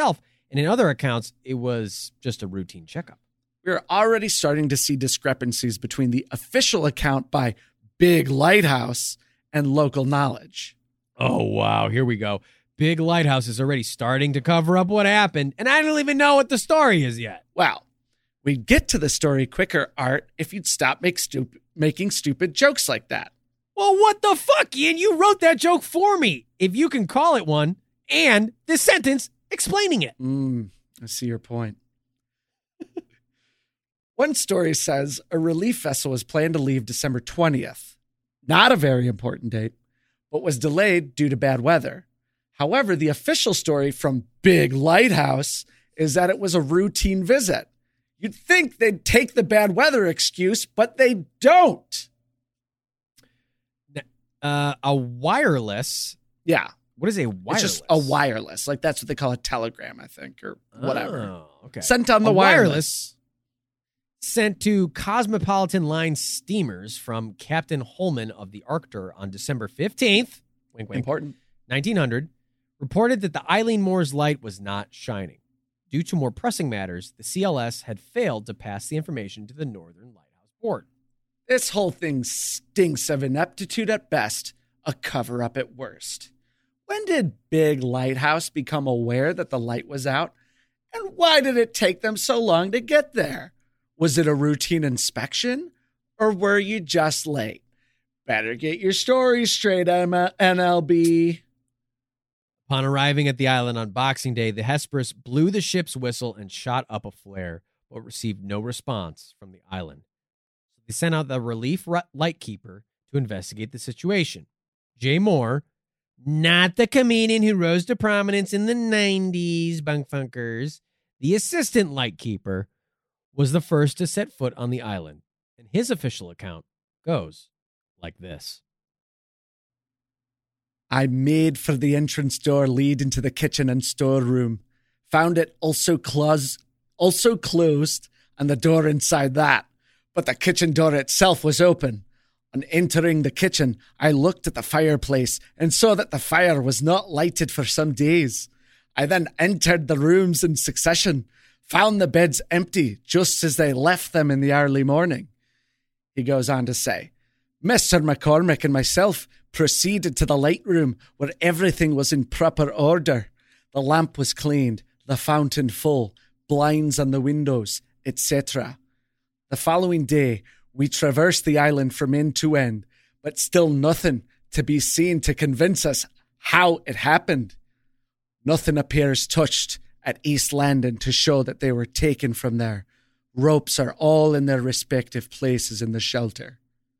B: And in other accounts, it was just a routine checkup.
C: We're already starting to see discrepancies between the official account by Big Lighthouse and local knowledge.
B: Oh, wow. Here we go. Big Lighthouse is already starting to cover up what happened, and I don't even know what the story is yet.
C: Well, we'd get to the story quicker, Art, if you'd stop making stupid jokes like that.
B: Well, what the fuck, Ian? You wrote that joke for me, if you can call it one, and this sentence explaining it.
C: I see your point. One story says a relief vessel was planned to leave December 20th. Not a very important date, but was delayed due to bad weather. However, the official story from Big Lighthouse is that it was a routine visit. You'd think they'd take the bad weather excuse, but they don't.
B: A wireless.
C: Yeah.
B: What is a wireless?
C: It's just a wireless. Like that's what they call a telegram, I think, or whatever.
B: Oh, okay.
C: Sent on the wireless.
B: Sent to Cosmopolitan Line steamers from Captain Holman of the Arctur on December 15th, wink, wink,
C: important,
B: 1900, reported that the Eileen Moore's light was not shining. Due to more pressing matters, the CLS had failed to pass the information to the Northern Lighthouse Board.
C: This whole thing stinks of ineptitude at best, a cover-up at worst. When did Big Lighthouse become aware that the light was out? And why did it take them so long to get there? Was it a routine inspection? Or were you just late? Better get your story straight, NLB.
B: Upon arriving at the island on Boxing Day, the Hesperus blew the ship's whistle and shot up a flare, but received no response from the island. So they sent out the relief lightkeeper to investigate the situation. Jay Moore, not the comedian who rose to prominence in the 90s, bunk funkers, the assistant lightkeeper, was the first to set foot on the island, and his official account goes like this.
C: I made for the entrance door leading to the kitchen and storeroom, found it also closed, and the door inside that, but the kitchen door itself was open. On entering the kitchen, I looked at the fireplace and saw that the fire was not lighted for some days. I then entered the rooms in succession, found the beds empty just as they left them in the early morning. He goes on to say, Mr. McCormick and myself proceeded to the light room where everything was in proper order. The lamp was cleaned, the fountain full, blinds on the windows, etc. The following day, we traversed the island from end to end, but still nothing to be seen to convince us how it happened. Nothing appears touched at East Landing to show that they were taken from there. Ropes are all in their respective places in the shelter.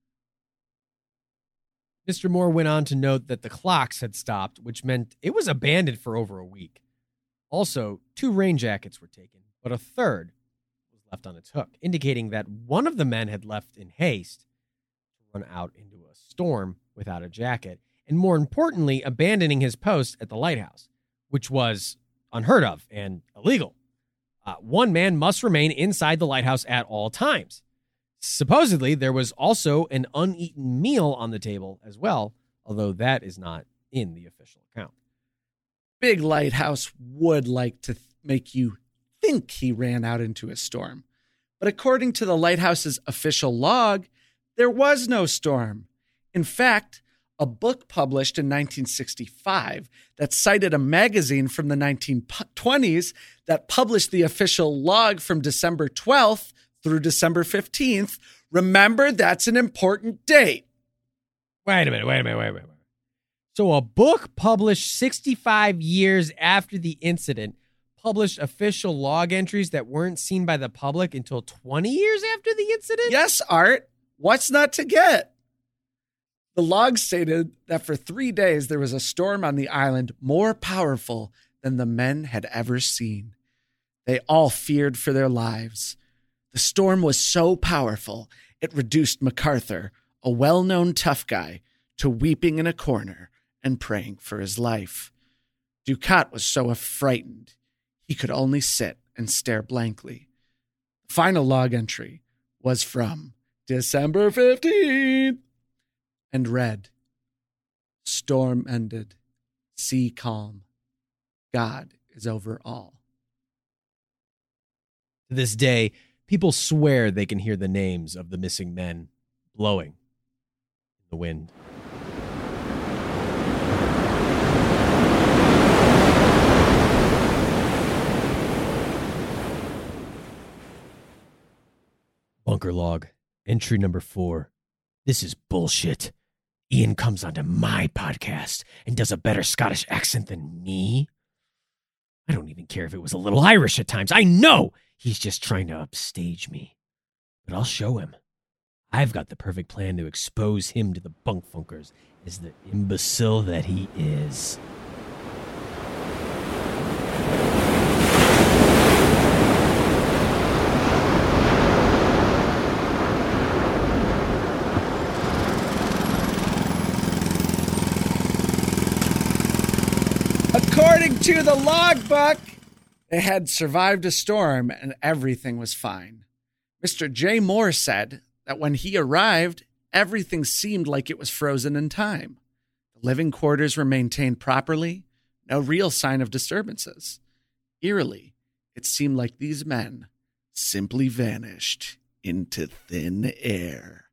B: Mr. Moore went on to note that the clocks had stopped, which meant it was abandoned for over a week. Also, 2 rain jackets were taken, but a third was left on its hook, indicating that one of the men had left in haste to run out into a storm without a jacket, and more importantly, abandoning his post at the lighthouse, which was unheard of and illegal. One man must remain inside the lighthouse at all times. Supposedly, there was also an uneaten meal on the table as well, although that is not in the official account.
C: Big Lighthouse would like to make you think he ran out into a storm. But according to the lighthouse's official log, there was no storm. In fact, a book published in 1965 that cited a magazine from the 1920s that published the official log from December 12th through December 15th. Remember, that's an important date.
B: Wait a minute. So a book published 65 years after the incident published official log entries that weren't seen by the public until 20 years after the incident?
C: Yes, Art. What's not to get? The log stated that for 3 days there was a storm on the island more powerful than the men had ever seen. They all feared for their lives. The storm was so powerful, it reduced MacArthur, a well-known tough guy, to weeping in a corner and praying for his life. Ducat was so frightened, he could only sit and stare blankly. The final log entry was from December 15th and read, Storm ended, sea calm, God is over all.
B: To this day, people swear they can hear the names of the missing men blowing in the wind. Bunker log, entry number 4. This is bullshit. Ian comes onto my podcast and does a better Scottish accent than me. I don't even care if it was a little Irish at times. I know he's just trying to upstage me. But I'll show him. I've got the perfect plan to expose him to the bunk funkers as the imbecile that he is.
C: According to the logbook, they had survived a storm and everything was fine. Mr. J. Moore said that when he arrived, everything seemed like it was frozen in time. The living quarters were maintained properly, no real sign of disturbances. Eerily, it seemed like these men simply vanished into thin air.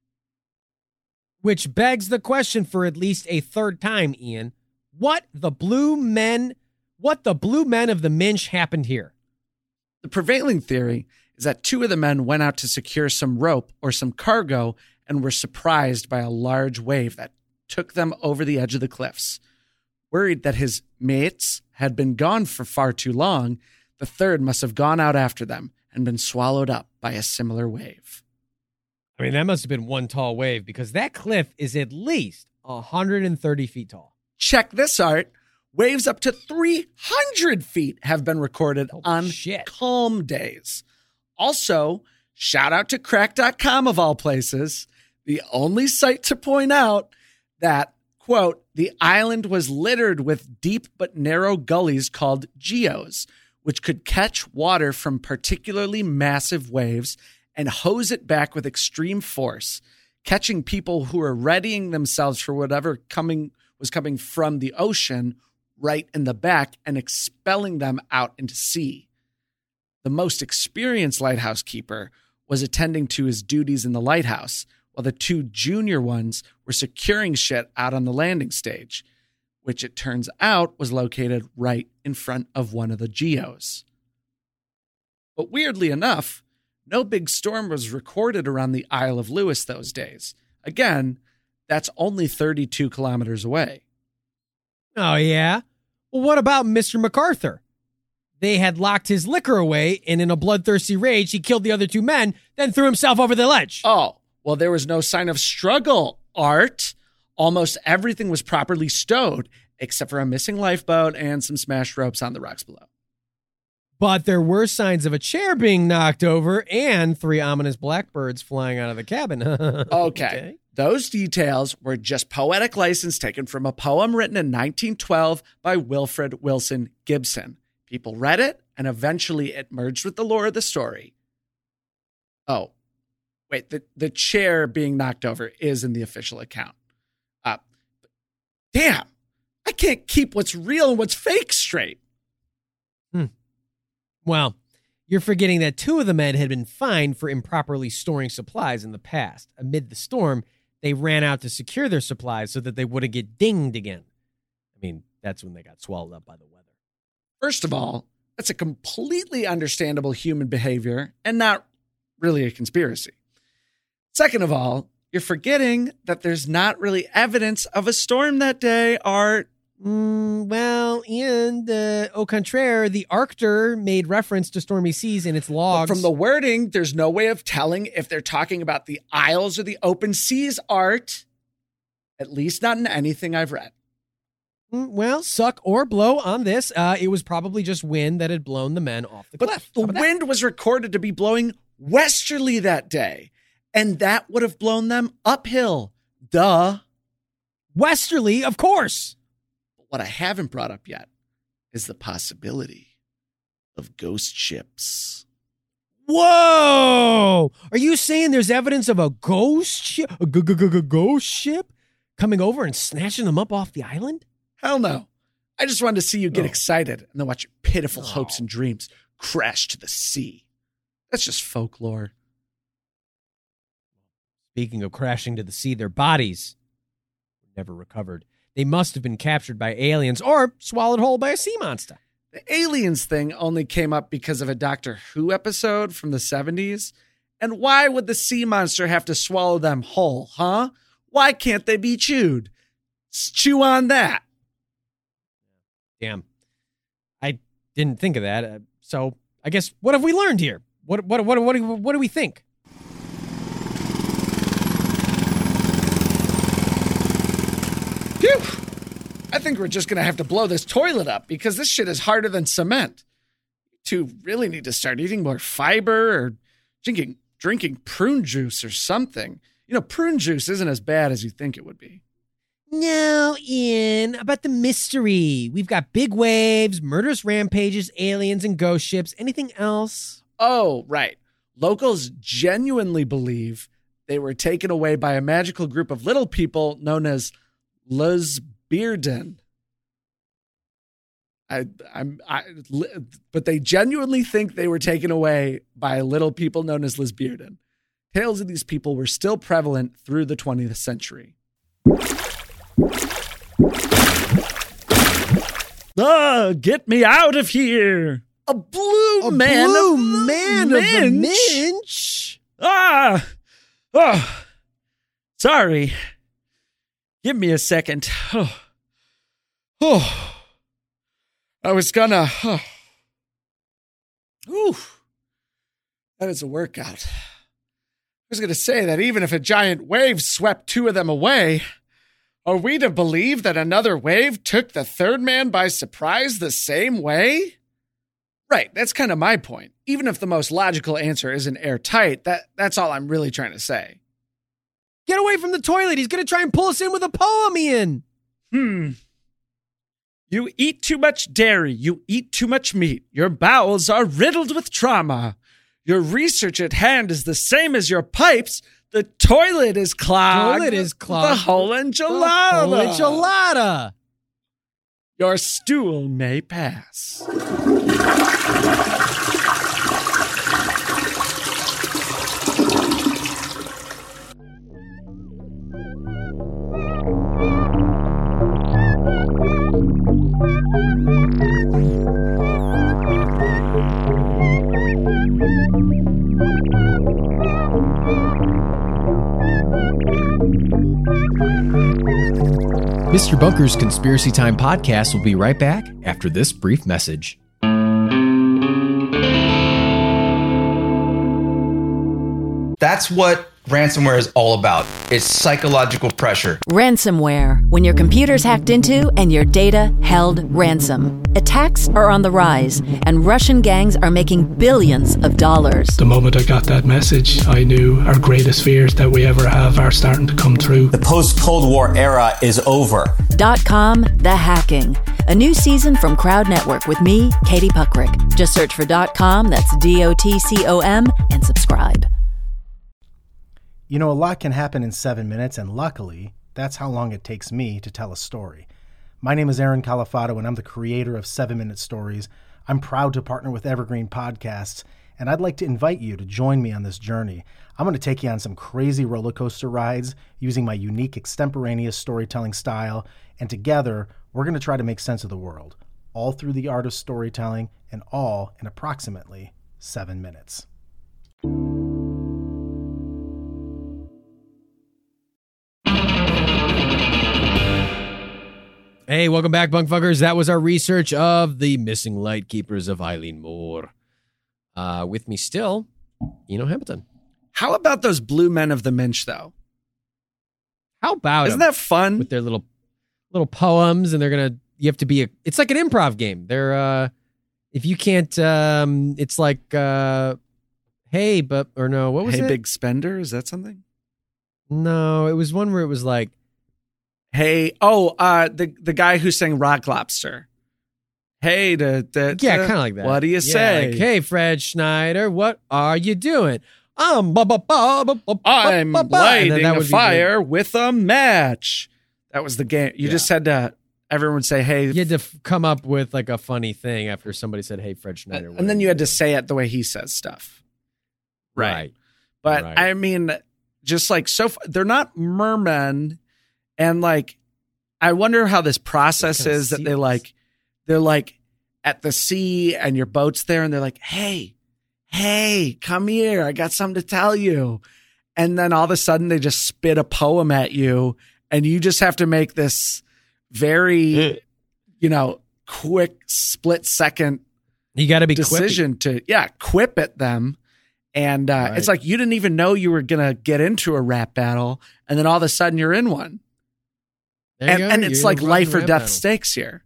B: Which begs the question for at least a third time, Ian. What the blue men of the Minch happened here?
C: The prevailing theory is that 2 of the men went out to secure some rope or some cargo and were surprised by a large wave that took them over the edge of the cliffs. Worried that his mates had been gone for far too long, the third must have gone out after them and been swallowed up by a similar wave.
B: I mean, that must have been one tall wave because that cliff is at least 130 feet tall.
C: Check this, Art. Waves up to 300 feet have been recorded on calm days. Also, shout out to crack.com of all places, the only site to point out that, quote, the island was littered with deep but narrow gullies called geos, which could catch water from particularly massive waves and hose it back with extreme force, catching people who were readying themselves for whatever was coming from the ocean right in the back and expelling them out into sea. The most experienced lighthouse keeper was attending to his duties in the lighthouse, while the 2 junior ones were securing shit out on the landing stage, which it turns out was located right in front of one of the geos. But weirdly enough, no big storm was recorded around the Isle of Lewis those days. Again, that's only 32 kilometers away.
B: Oh, yeah? Well, what about Mr. MacArthur? They had locked his liquor away, and in a bloodthirsty rage, he killed the other 2 men, then threw himself over the ledge.
C: Oh, well, there was no sign of struggle, Art. Almost everything was properly stowed, except for a missing lifeboat and some smashed ropes on the rocks below.
B: But there were signs of a chair being knocked over and 3 ominous blackbirds flying out of the cabin.
C: Okay. Those details were just poetic license taken from a poem written in 1912 by Wilfred Wilson Gibson. People read it, and eventually it merged with the lore of the story. Oh, wait, the chair being knocked over is in the official account. Damn, I can't keep what's real and what's fake straight.
B: Well, you're forgetting that 2 of the men had been fined for improperly storing supplies in the past. Amid the storm, they ran out to secure their supplies so that they wouldn't get dinged again. I mean, that's when they got swallowed up by the weather.
C: First of all, that's a completely understandable human behavior and not really a conspiracy. Second of all, you're forgetting that there's not really evidence of a storm that day, Art.
B: Well, and au contraire, the Arctur made reference to stormy seas in its logs.
C: But from the wording, there's no way of telling if they're talking about the Isles or the open seas, Art. At least not in anything I've read.
B: Well, suck or blow on this. It was probably just wind that had blown the men off the cliff.
C: But the wind was recorded to be blowing westerly that day, and that would have blown them uphill. Duh.
B: Westerly, of course.
C: What I haven't brought up yet is the possibility of ghost ships.
B: Whoa! Are you saying there's evidence of a ghost ship? A ghost ship coming over and snatching them up off the island?
C: Hell no. I just wanted to see you get excited and then watch your pitiful hopes and dreams crash to the sea. That's just folklore.
B: Speaking of crashing to the sea, their bodies were never recovered. They must have been captured by aliens or swallowed whole by a sea monster.
C: The aliens thing only came up because of a Doctor Who episode from the 70s. And why would the sea monster have to swallow them whole, huh? Why can't they be chewed? Chew on that.
B: Damn. I didn't think of that. So I guess, what have we learned here? What do we think?
C: Phew. I think we're just going to have to blow this toilet up because this shit is harder than cement. You two really need to start eating more fiber or drinking prune juice or something. You know, prune juice isn't as bad as you think it would be.
B: No, Ian, about the mystery. We've got big waves, murderous rampages, aliens, and ghost ships. Anything else?
C: Oh, right. Locals genuinely believe they were taken away by a magical group of little people known as Lisbearden. But they genuinely think they were taken away by little people known as Lisbearden. Tales of these people were still prevalent through the 20th century. Get me out of here! A blue man of the Minch? Sorry. Give me a second. I was gonna. That is a workout. I was gonna say that even if a giant wave swept two of them away, are we to believe that another wave took the third man by surprise the same way? Right, that's kind of my point. Even if the most logical answer isn't airtight, that's all I'm really trying to say.
B: Get away from the toilet. He's going to try and pull us in with a poem, Ian.
C: You eat too much dairy. You eat too much meat. Your bowels are riddled with trauma. Your research at hand is the same as your pipes. The toilet is clogged. The whole enchilada. Your stool may pass.
B: Mr. Bunker's Conspiracy Time podcast will be right back after this brief message.
D: That's what ransomware is all about. It's psychological pressure.
E: Ransomware, when your computer's hacked into and your data held ransom. Attacks are on the rise, and Russian gangs are making billions of dollars.
F: The moment I got that message, I knew our greatest fears that we ever have are starting to come true.
G: The post-Cold War era is over.
E: .com The Hacking. A new season from Crowd Network with me, Katie Puckrick. Just search for .com, that's DOTCOM, and subscribe.
H: You know, a lot can happen in 7 minutes, and luckily, that's how long it takes me to tell a story. My name is Aaron Califato, and I'm the creator of 7-Minute Stories. I'm proud to partner with Evergreen Podcasts, and I'd like to invite you to join me on this journey. I'm going to take you on some crazy roller coaster rides using my unique extemporaneous storytelling style, and together, we're going to try to make sense of the world, all through the art of storytelling, and all in approximately 7 minutes.
B: Hey, welcome back, Bunkfuckers. That was our research of the missing light keepers of Eileen Moore. With me still, Eno Hamilton.
C: How about those blue men of the Minch, though?
B: How about
C: Isn't that fun?
B: With their little poems, and you have to be it's like an improv game. They're, if you can't, it's like, hey, what was it?
C: Hey, Big Spender? Is that something?
B: No, it was one where it was like,
C: hey, the guy who sang Rock Lobster. Hey,
B: yeah, kind of like that.
C: What do you say?
B: Like, hey, Fred Schneider, what are you doing? I'm
C: lighting a fire with a match. That was the game. You just had to, everyone would say, hey.
B: You had to come up with like a funny thing after somebody said, hey, Fred Schneider.
C: And then you had to say it the way he says stuff. Right. But I mean, just like they're not mermen, and like I wonder how this process is that they're like at the sea and your boat's there and they're like, hey, come here, I got something to tell you. And then all of a sudden they just spit a poem at you and you just have to make this very, quick split second
B: you got to be
C: decision
B: quippy.
C: to quip at them. And it's like you didn't even know you were going to get into a rap battle. And then all of a sudden you're in one. And it's like life or death stakes here.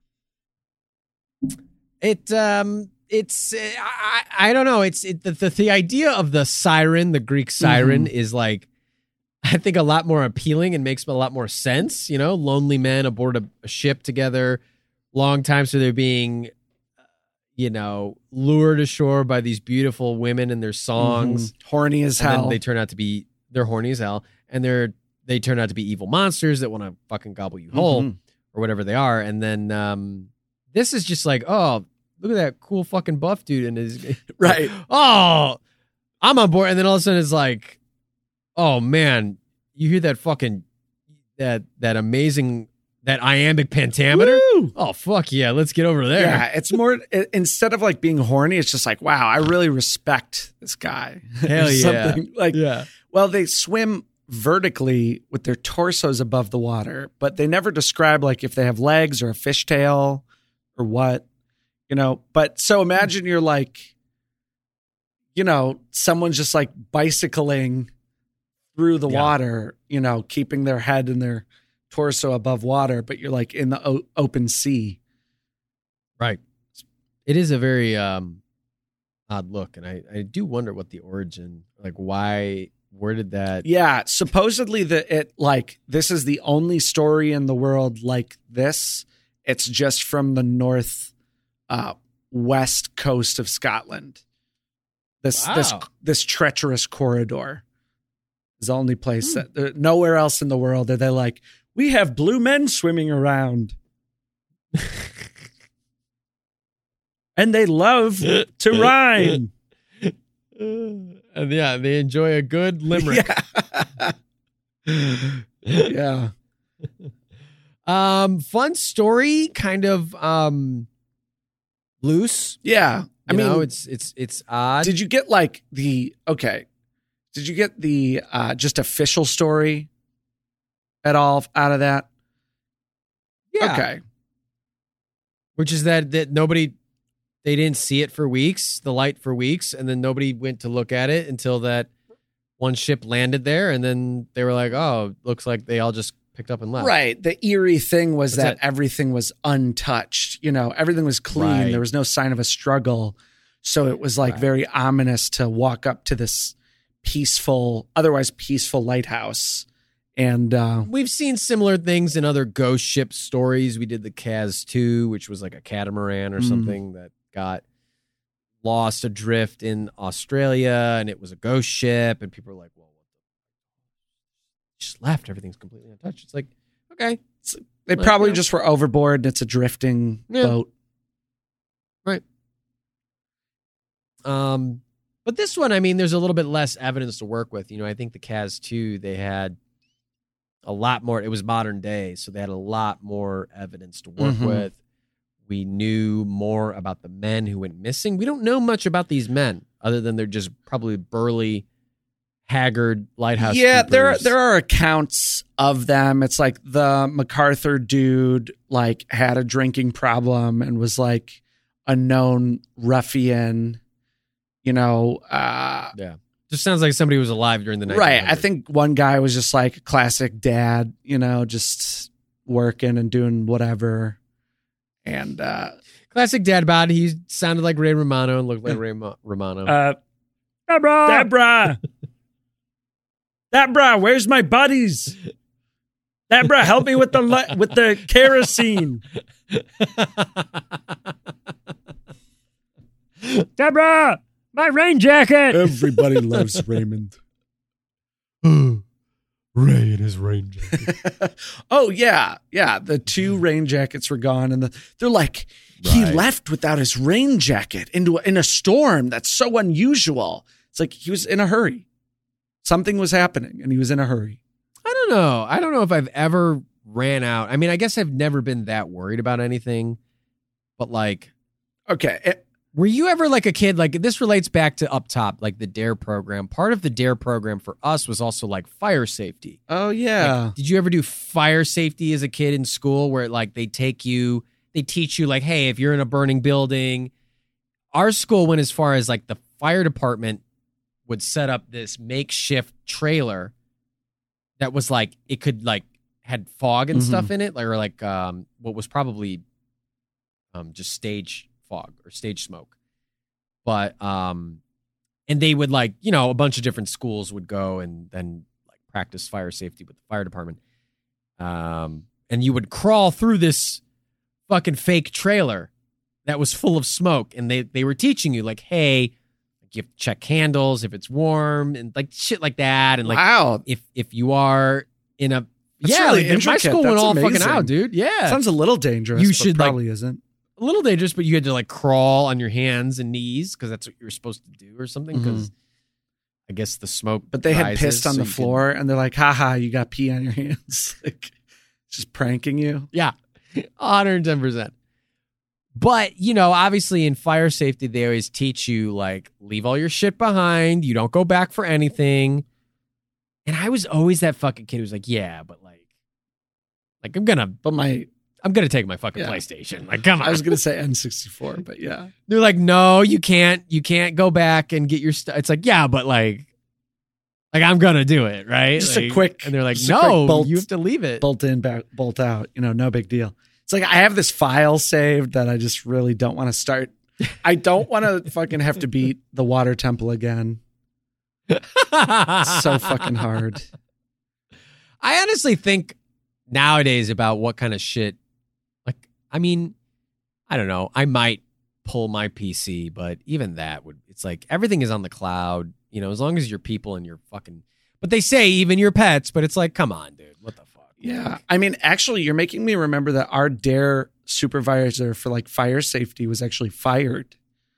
B: It's I don't know. It's the idea of the siren, the Greek siren, is like, I think a lot more appealing and makes a lot more sense. Lonely men aboard a ship together, long time, so they're being, lured ashore by these beautiful women and their songs,
C: horny as hell.
B: And then they turn out to be horny as hell, and they turn out to be evil monsters that want to fucking gobble you whole or whatever they are. And then this is just like, oh, look at that cool fucking buff dude and his
C: right.
B: Oh, I'm on board. And then all of a sudden it's like, oh man, you hear that fucking that amazing that iambic pentameter?
C: Woo!
B: Oh fuck yeah, let's get over there.
C: Yeah, it's more instead of like being horny, it's just like, wow, I really respect this guy.
B: Hell yeah.
C: Like, well, they swim vertically with their torsos above the water, but they never describe like if they have legs or a fishtail or what. But so imagine you're like, someone's just like bicycling through the water, keeping their head and their torso above water, but you're like in the open sea.
B: Right. It is a very odd look. And I do wonder what the origin, like where did that?
C: Yeah. Supposedly this is the only story in the world like this. It's just from the north west coast of Scotland. This treacherous corridor is the only place that nowhere else in the world are they like, we have blue men swimming around. And they love to rhyme.
B: And they enjoy a good limerick.
C: Yeah.
B: Fun story, kind of loose.
C: Yeah. I mean,
B: it's odd.
C: Did you get did you get the just official story at all out of that?
B: Yeah.
C: Okay.
B: Which is that they didn't see it for weeks, the light for weeks, and then nobody went to look at it until that one ship landed there, and then they were like, oh, looks like they all just picked up and left.
C: Right. The eerie thing was that everything was untouched. Everything was clean. Right. There was no sign of a struggle. So it was like very ominous to walk up to this otherwise peaceful lighthouse. And
B: we've seen similar things in other ghost ship stories. We did the Kaz 2, which was like a catamaran or something that got lost adrift in Australia, and it was a ghost ship, and people were like, well, what the just left, everything's completely untouched. It's like, okay.
C: They probably just were overboard. It's a drifting boat.
B: Right. But this one, I mean, there's a little bit less evidence to work with. I think the Kaz 2, they had a lot more. It was modern day, so they had a lot more evidence to work with. We knew more about the men who went missing. We don't know much about these men other than they're just probably burly, haggard lighthouse keepers.
C: there are accounts of them. It's like the MacArthur dude like had a drinking problem and was like a known ruffian.
B: Just sounds like somebody who was alive during the night.
C: Right. I think one guy was just like a classic dad, just working and doing whatever. And
B: classic dad bod. He sounded like Ray Romano and looked like Ray Romano.
C: Deborah, where's my buddies? Deborah, help me with the kerosene.
B: Deborah, my rain jacket.
C: Everybody loves Raymond.
B: Ray and his rain jacket.
C: Oh, yeah. Yeah. The 2 rain jackets were gone. And they're like, he left without his rain jacket in a storm. That's so unusual. It's like he was in a hurry. Something was happening and he was in a hurry.
B: I don't know. I don't know if I've ever ran out. I mean, I guess I've never been that worried about anything, but like,
C: okay.
B: Were you ever like a kid? Like this relates back to up top, like the DARE program. Part of the DARE program for us was also like fire safety.
C: Oh yeah.
B: Like, did you ever do fire safety as a kid in school where like they teach you like, hey, if you're in a burning building, our school went as far as like the fire department would set up this makeshift trailer that was like, it could like had fog and stuff in it, or like what was probably just stage fog or stage smoke. But and they would like, you know, a bunch of different schools would go and then like practice fire safety with the fire department. And you would crawl through this fucking fake trailer that was full of smoke, and they were teaching you like, hey, you have to check handles if it's warm and like shit like that. And like,
C: wow,
B: if you are in a
C: That's really
B: like, my school went all
C: amazing.
B: fucking out, dude. Yeah,
C: sounds a little dangerous.
B: You should
C: probably isn't
B: a little dangerous, but you had to like crawl on your hands and knees because that's what you were supposed to do or something. Because I guess the smoke.
C: But they had
B: rises,
C: pissed on
B: so
C: the floor, and they're like, "Haha, you got pee on your hands." Like, just pranking you.
B: Yeah, 110%. But, you know, obviously in fire safety, they always teach you, like, leave all your shit behind. You don't go back for anything. And I was always that fucking kid who was like, yeah, but like I'm going to take my fucking PlayStation. Like, come on.
C: I was going to say N64, but yeah.
B: They're like, no, you can't go back and get your stuff. It's like, yeah, but like I'm going to do it, right?
C: Just
B: like,
C: a quick.
B: And they're like,
C: just
B: no,
C: bolt,
B: you have to leave it.
C: Bolt in, bolt out. You know, no big deal. It's like I have this file saved that I just really don't want to start. I don't want to fucking have to beat the water temple again. It's so fucking hard.
B: I honestly think nowadays about what kind of shit. Like, I mean, I don't know. I might pull my PC, but even that it's like everything is on the cloud, you know, as long as your people and your fucking, but they say even your pets, but it's like, come on, dude, what the fuck?
C: Yeah. I mean, actually, you're making me remember that our DARE supervisor for like fire safety was actually fired.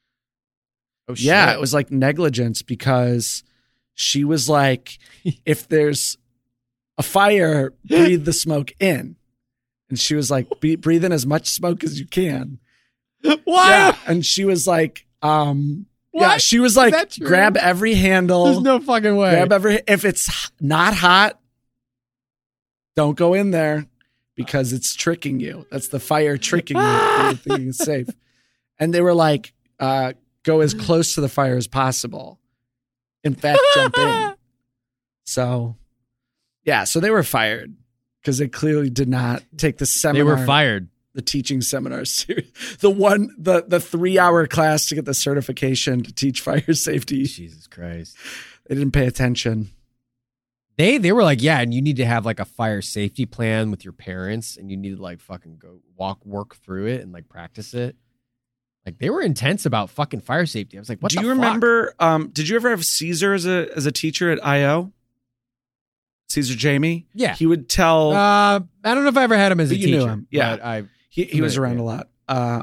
B: Oh, shit.
C: Yeah. It was like negligence because she was like, if there's a fire, breathe the smoke in. And she was like, breathe in as much smoke as you can.
B: What?
C: Yeah. And she was like, yeah, she was like, grab every handle.
B: There's no fucking way.
C: If it's not hot, don't go in there because it's tricking you. That's the fire tricking you. You're thinking it's safe. And they were like, go as close to the fire as possible. In fact, jump in. So, yeah, so they were fired because they clearly did not take the seminar.
B: They were fired.
C: The teaching seminar series. The 3-hour class to get the certification to teach fire safety.
B: Jesus Christ.
C: They didn't pay attention.
B: They were like, yeah, and you need to have like a fire safety plan with your parents, and you need to like fucking go work through it and like practice it. Like they were intense about fucking fire safety. I was like, what?
C: Do you remember? Did you ever have Caesar as a teacher at IO? Caesar Jamie?
B: Yeah,
C: he would tell.
B: I don't know if I ever had him as a teacher.
C: You knew him, yeah.
B: But
C: he was around a lot.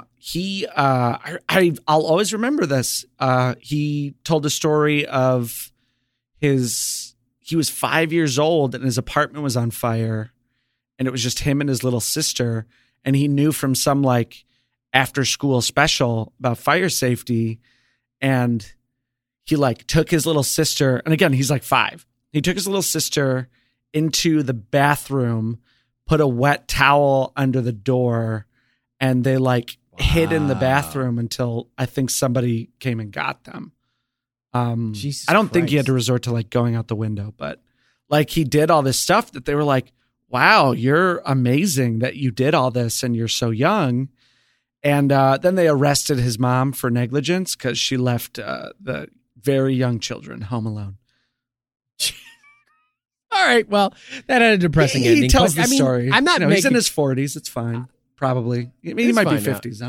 C: I'll always remember this. He told a story of he was 5 years old and his apartment was on fire and it was just him and his little sister. And he knew from some like after school special about fire safety. And he like took his little sister. And again, he's like 5. He took his little sister into the bathroom, put a wet towel under the door, and they like hid in the bathroom until I think somebody came and got them.
B: Jesus
C: I don't think he had
B: Christ.
C: to resort to like going out the window, but like he did all this stuff that they were like, wow, you're amazing that you did all this and you're so young. And then they arrested his mom for negligence because she left the very young children home alone.
B: All right, well, that had a depressing ending.
C: He tells
B: but,
C: the story.
B: I'm not
C: He's in
B: making,
C: his 40s. It's fine. Probably. I mean, he might be 50s.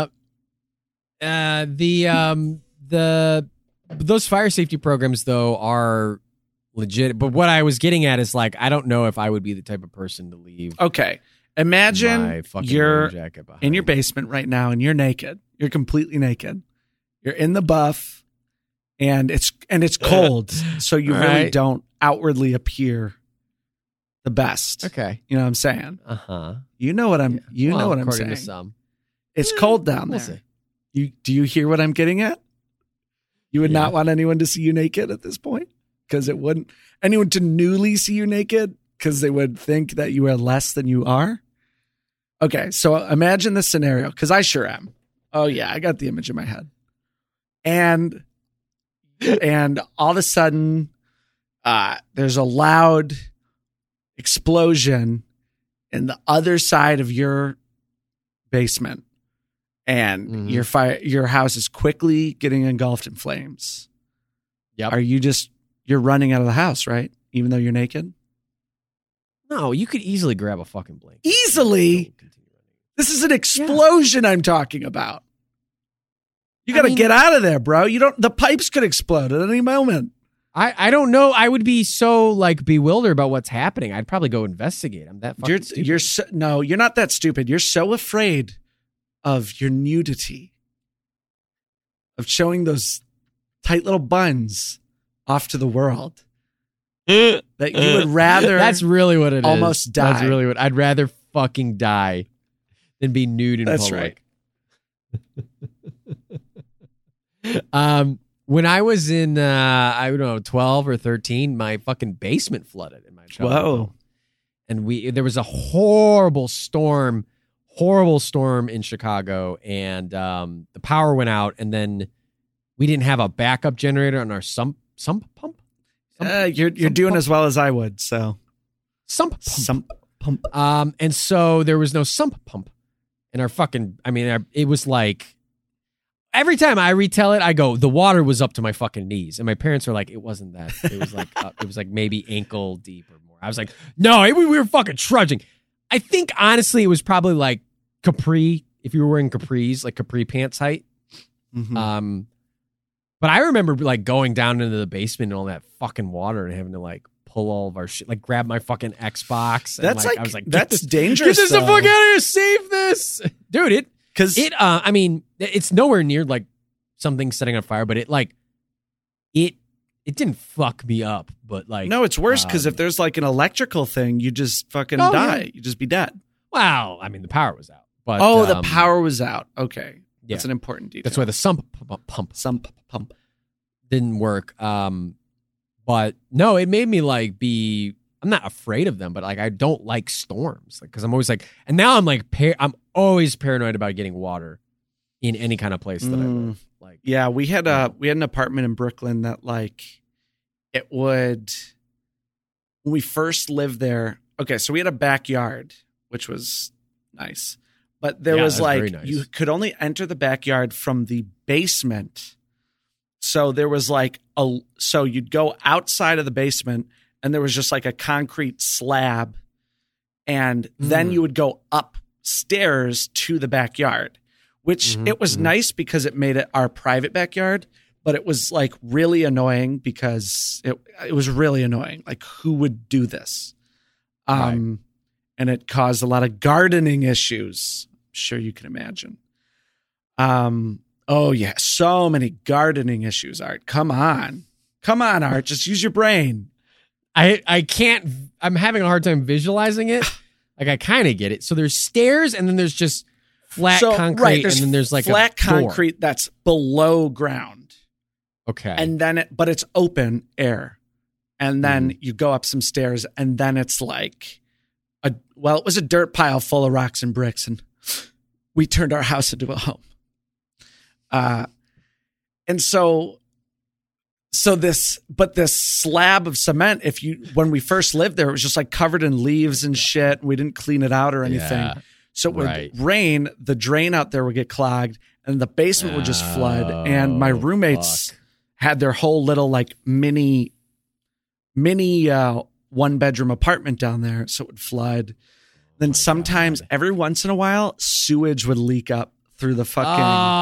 B: Those fire safety programs though are legit. But what I was getting at is like, I don't know if I would be the type of person to leave.
C: Okay. Imagine you're in your basement right now and you're naked. You're completely naked. You're in the buff and it's cold, so you
B: All
C: really
B: right.
C: don't outwardly appear the best.
B: Okay.
C: You know what I'm saying?
B: Uh-huh.
C: You know what I'm
B: Well,
C: saying.
B: according to some.
C: It's cold down
B: We'll
C: there.
B: see.
C: Do you hear what I'm getting at? You would
B: Yeah.
C: not want anyone to see you naked at this point, because it wouldn't anyone to newly see you naked, because they would think that you are less than you are. Okay, so imagine this scenario, because I sure am. Oh yeah, I got the image in my head. And all of a sudden, there's a loud explosion in the other side of your basement, and your house is quickly getting engulfed in flames.
B: Yep.
C: You're running out of the house, right? Even though you're naked?
B: No, you could easily grab a fucking blanket.
C: Easily? This is an explosion I'm talking about. You got to get out of there, bro. The pipes could explode at any moment.
B: I don't know. I would be so like bewildered about what's happening. I'd probably go investigate. I'm that fucking stupid.
C: You're not that stupid. You're so afraid of your nudity, of showing those tight little buns off to the world, that you would rather.
B: That's really what it
C: almost
B: is.
C: die.
B: That's really what I'd rather fucking die than be nude in
C: That's
B: public. When I was in, I don't know, 12 or 13, my fucking basement flooded in my childhood home. And there was a horrible storm in Chicago, and the power went out, and then we didn't have a backup generator on our sump pump.
C: You're doing as well as I would, so.
B: Sump pump. And so there was no sump pump in our fucking, it was like, every time I retell it, I go, the water was up to my fucking knees. And my parents were like, it wasn't that. It was like, it was like maybe ankle deep or more. I was like, no, we were fucking trudging. I think honestly, it was probably like capri, if you were wearing capris, like capri pants height.
C: Mm-hmm.
B: But I remember like going down into the basement and all that fucking water and having to like pull all of our shit, like grab my fucking Xbox. And I was like,
C: that's dangerous.
B: Get this the fuck out of here. Save this. Dude,
C: because
B: it's nowhere near like something setting on fire, but it didn't fuck me up, but like
C: no, it's worse because if there's like an electrical thing, you just fucking die.
B: Yeah.
C: You just be dead.
B: Wow, the power was out. But
C: the power was out. Okay, that's an important detail.
B: That's why the sump pump didn't work. But no, it made me like I'm not afraid of them, but like I don't like storms, like because I'm always like, and now I'm like I'm always paranoid about getting water in any kind of place that I live. Like,
C: yeah, we had an apartment in Brooklyn that like it would when we first lived there. Okay, so we had a backyard, which was nice, but there was like nice. You could only enter the backyard from the basement. So there was like so you'd go outside of the basement. And there was just like a concrete slab. And then you would go upstairs to the backyard, which it was nice because it made it our private backyard. But it was like really annoying because it was really annoying. Like, who would do this? And it caused a lot of gardening issues. I'm sure you can imagine. Oh, yeah. So many gardening issues, Art. Come on, Art. Just use your brain.
B: I can't, I'm having a hard time visualizing it. Like I kind of get it. So there's stairs and then there's just flat concrete and then there's like
C: flat
B: a door.
C: concrete that's below ground.
B: Okay.
C: And then but it's open air. And then you go up some stairs and then it's like it was a dirt pile full of rocks and bricks and we turned our house into a home. And so this slab of cement, when we first lived there, it was just like covered in leaves and shit. We didn't clean it out or anything. Yeah, so it would rain, the drain out there would get clogged and the basement would just flood. And my roommates had their whole little like mini 1-bedroom apartment down there. So it would flood. Then sometimes every once in a while, sewage would leak up through the fucking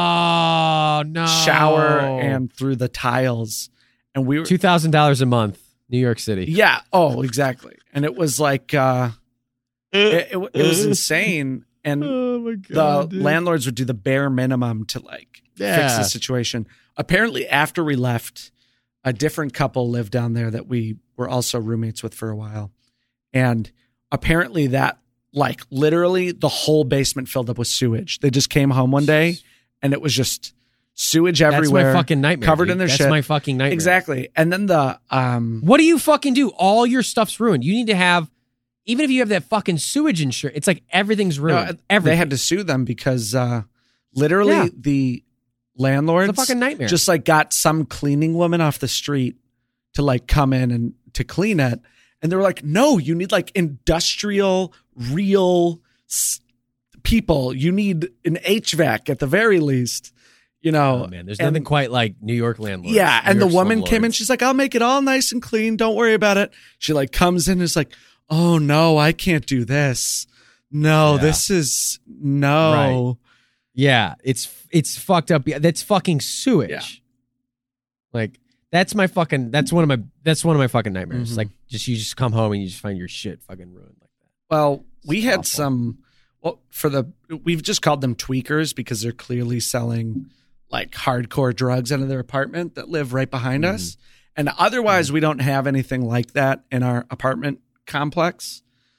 C: shower and through the tiles. And we were
B: $2,000 a month, New York City.
C: Yeah. Oh, exactly. And it was like, it was insane. And
B: Oh my God,
C: the
B: dude.
C: landlords would do the bare minimum to like fix the situation. Apparently, after we left, a different couple lived down there that we were also roommates with for a while. And apparently that, like, literally the whole basement filled up with sewage. They just came home one day and it was just sewage everywhere.
B: That's my fucking nightmare.
C: Covered
B: dude.
C: in their
B: That's
C: shit.
B: my fucking nightmare.
C: Exactly. And then the
B: What do you fucking do? All your stuff's ruined. You need to have, even if you have that fucking sewage insurance, it's like everything's ruined. Everything.
C: they had to sue them because literally
B: Yeah.
C: the landlords
B: It's a fucking nightmare.
C: just like got some cleaning woman off the street to like come in and to clean it. And they were like, no, you need like industrial, real people. You need an HVAC at the very least, you know.
B: Oh, man, there's
C: and-
B: nothing quite like New York landlords.
C: Yeah, and
B: New
C: the
B: York
C: woman came in.
B: slumlords.
C: She's like, "I'll make it all nice and clean. Don't worry about it." She like comes in and is like, "Oh no, I can't do this. No,
B: Yeah.
C: this is no."
B: Yeah, it's fucked up. That's fucking sewage.
C: Yeah.
B: Like that's one of my fucking nightmares.
C: Mhm.
B: Like you just come home and you just find your shit fucking ruined like that.
C: Well, we
B: It's
C: had
B: awful.
C: some. Well, we've just called them tweakers because they're clearly selling like hardcore drugs out of their apartment that live right behind us. And otherwise, we don't have anything like that in our apartment complex.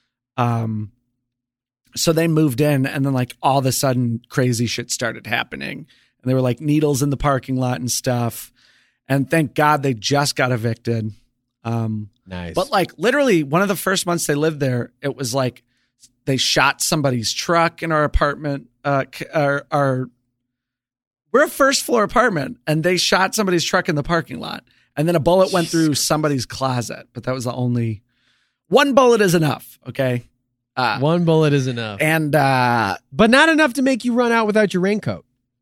C: So they moved in, and then like all of a sudden, crazy shit started happening, and there were like needles in the parking lot and stuff. And thank God they just got evicted.
B: Nice.
C: But like literally one of the first months they lived there, it was like they shot somebody's truck in our apartment. We're a first floor apartment, and they shot somebody's truck in the parking lot. And then a bullet went through somebody's closet, but that was the only one bullet is enough. Okay.
B: one bullet is enough.
C: And
B: But not enough to make you run out without your raincoat.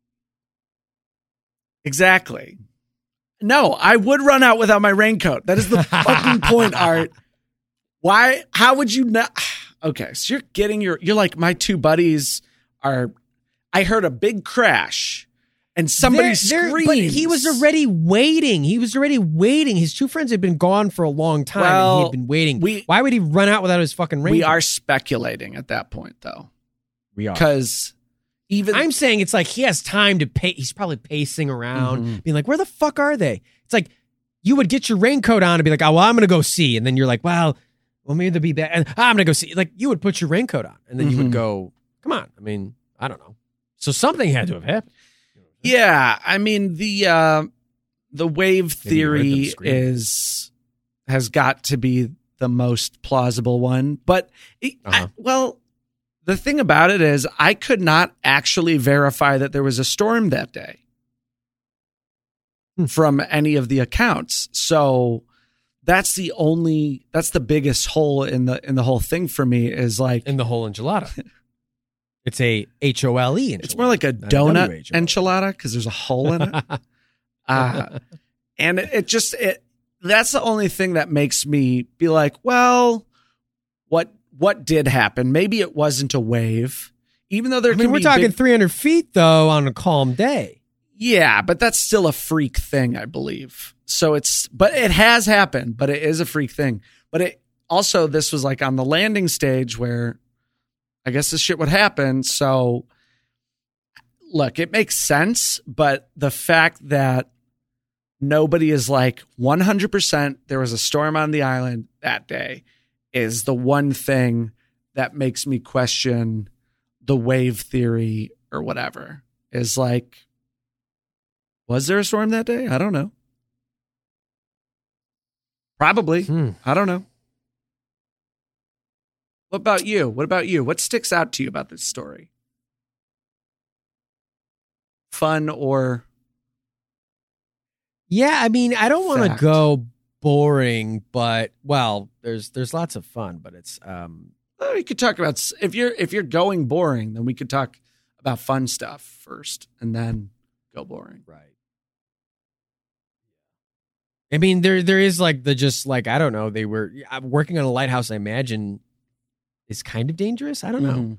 C: exactly. No, I would run out without my raincoat. That is the fucking point, Art. Why? How would you not? Okay, so you're like, my two buddies are, I heard a big crash and somebody screamed.
B: But he was already waiting. His two friends had been gone for a long time, and he
C: Well,
B: had been waiting. Why would he run out without his fucking raincoat?
C: We are speculating at that point, though.
B: We are.
C: Because even
B: I'm saying it's like he has time to pay. He's probably pacing around, being like, where the fuck are they? It's like you would get your raincoat on and be like, oh, well, I'm going to go see. And then you're like, well, maybe they'll be back. And I'm going to go see. Like you would put your raincoat on and then you would go, come on. I mean, I don't know. So something had to have happened.
C: Yeah, I mean the wave theory has got to be the most plausible one, but the thing about it is I could not actually verify that there was a storm that day from any of the accounts. So that's the biggest hole in the whole thing for me is like
B: in the whole enchilada. It's a HOLE enchilada.
C: It's more like a donut enchilada because there's a hole in it. And that's the only thing that makes me be like, well, what did happen? Maybe it wasn't a wave, even though
B: we're talking 300 feet though on a calm day.
C: Yeah, but that's still a freak thing, I believe. So but it has happened, but it is a freak thing. But this was like on the landing stage where I guess this shit would happen. So look, it makes sense, but the fact that nobody is like 100% there was a storm on the island that day is the one thing that makes me question the wave theory or whatever. Is like, was there a storm that day? I don't know. Probably. I don't know. What about you? What sticks out to you about this story? Fun or?
B: Yeah, I mean, I don't want to
C: fact?
B: go boring, but there's lots of fun, but it's
C: We could talk about if you're going boring, then we could talk about fun stuff first, and then go boring.
B: Right. I mean, there is like I don't know. They were working on a lighthouse. I imagine is kind of dangerous. I don't know.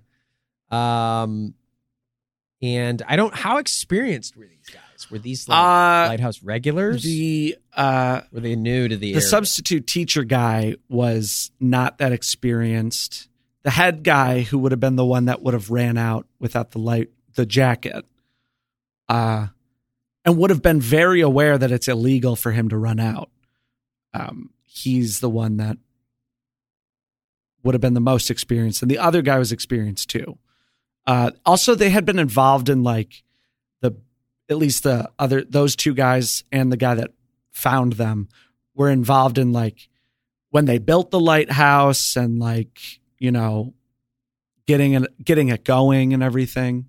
B: And I don't. How experienced were these guys? Were these lighthouse regulars? Were they new to the area?
C: Substitute teacher guy was not that experienced. the head guy, who would have been the one that would have ran out without the jacket, and would have been very aware that it's illegal for him to run out. He's the one that would have been the most experienced, and the other guy was experienced too. Also, they had been involved in like those two guys and the guy that found them were involved in like when they built the lighthouse and like, you know, getting it going and everything.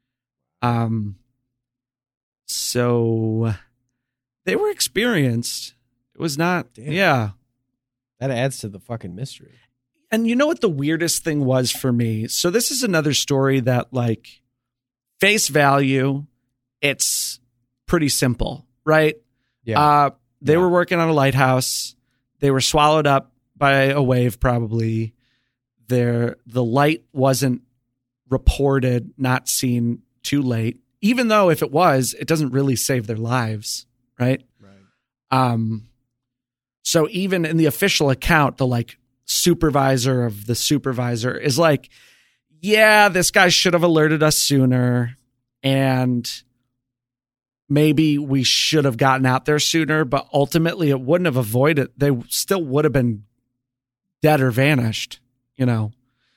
C: So they were experienced. It was not, yeah.
B: That adds to the fucking mystery.
C: And you know what the weirdest thing was for me? So this is another story that, like, face value, it's pretty simple, right?
B: Yeah.
C: They were working on a lighthouse. They were swallowed up by a wave, probably. The light wasn't reported, not seen too late. Even though if it was, it doesn't really save their lives, right?
B: Right.
C: So even in the official account, the like supervisor of the supervisor is like, yeah, this guy should have alerted us sooner, and maybe we should have gotten out there sooner, but ultimately it wouldn't have avoided. They still would have been dead or vanished, you know?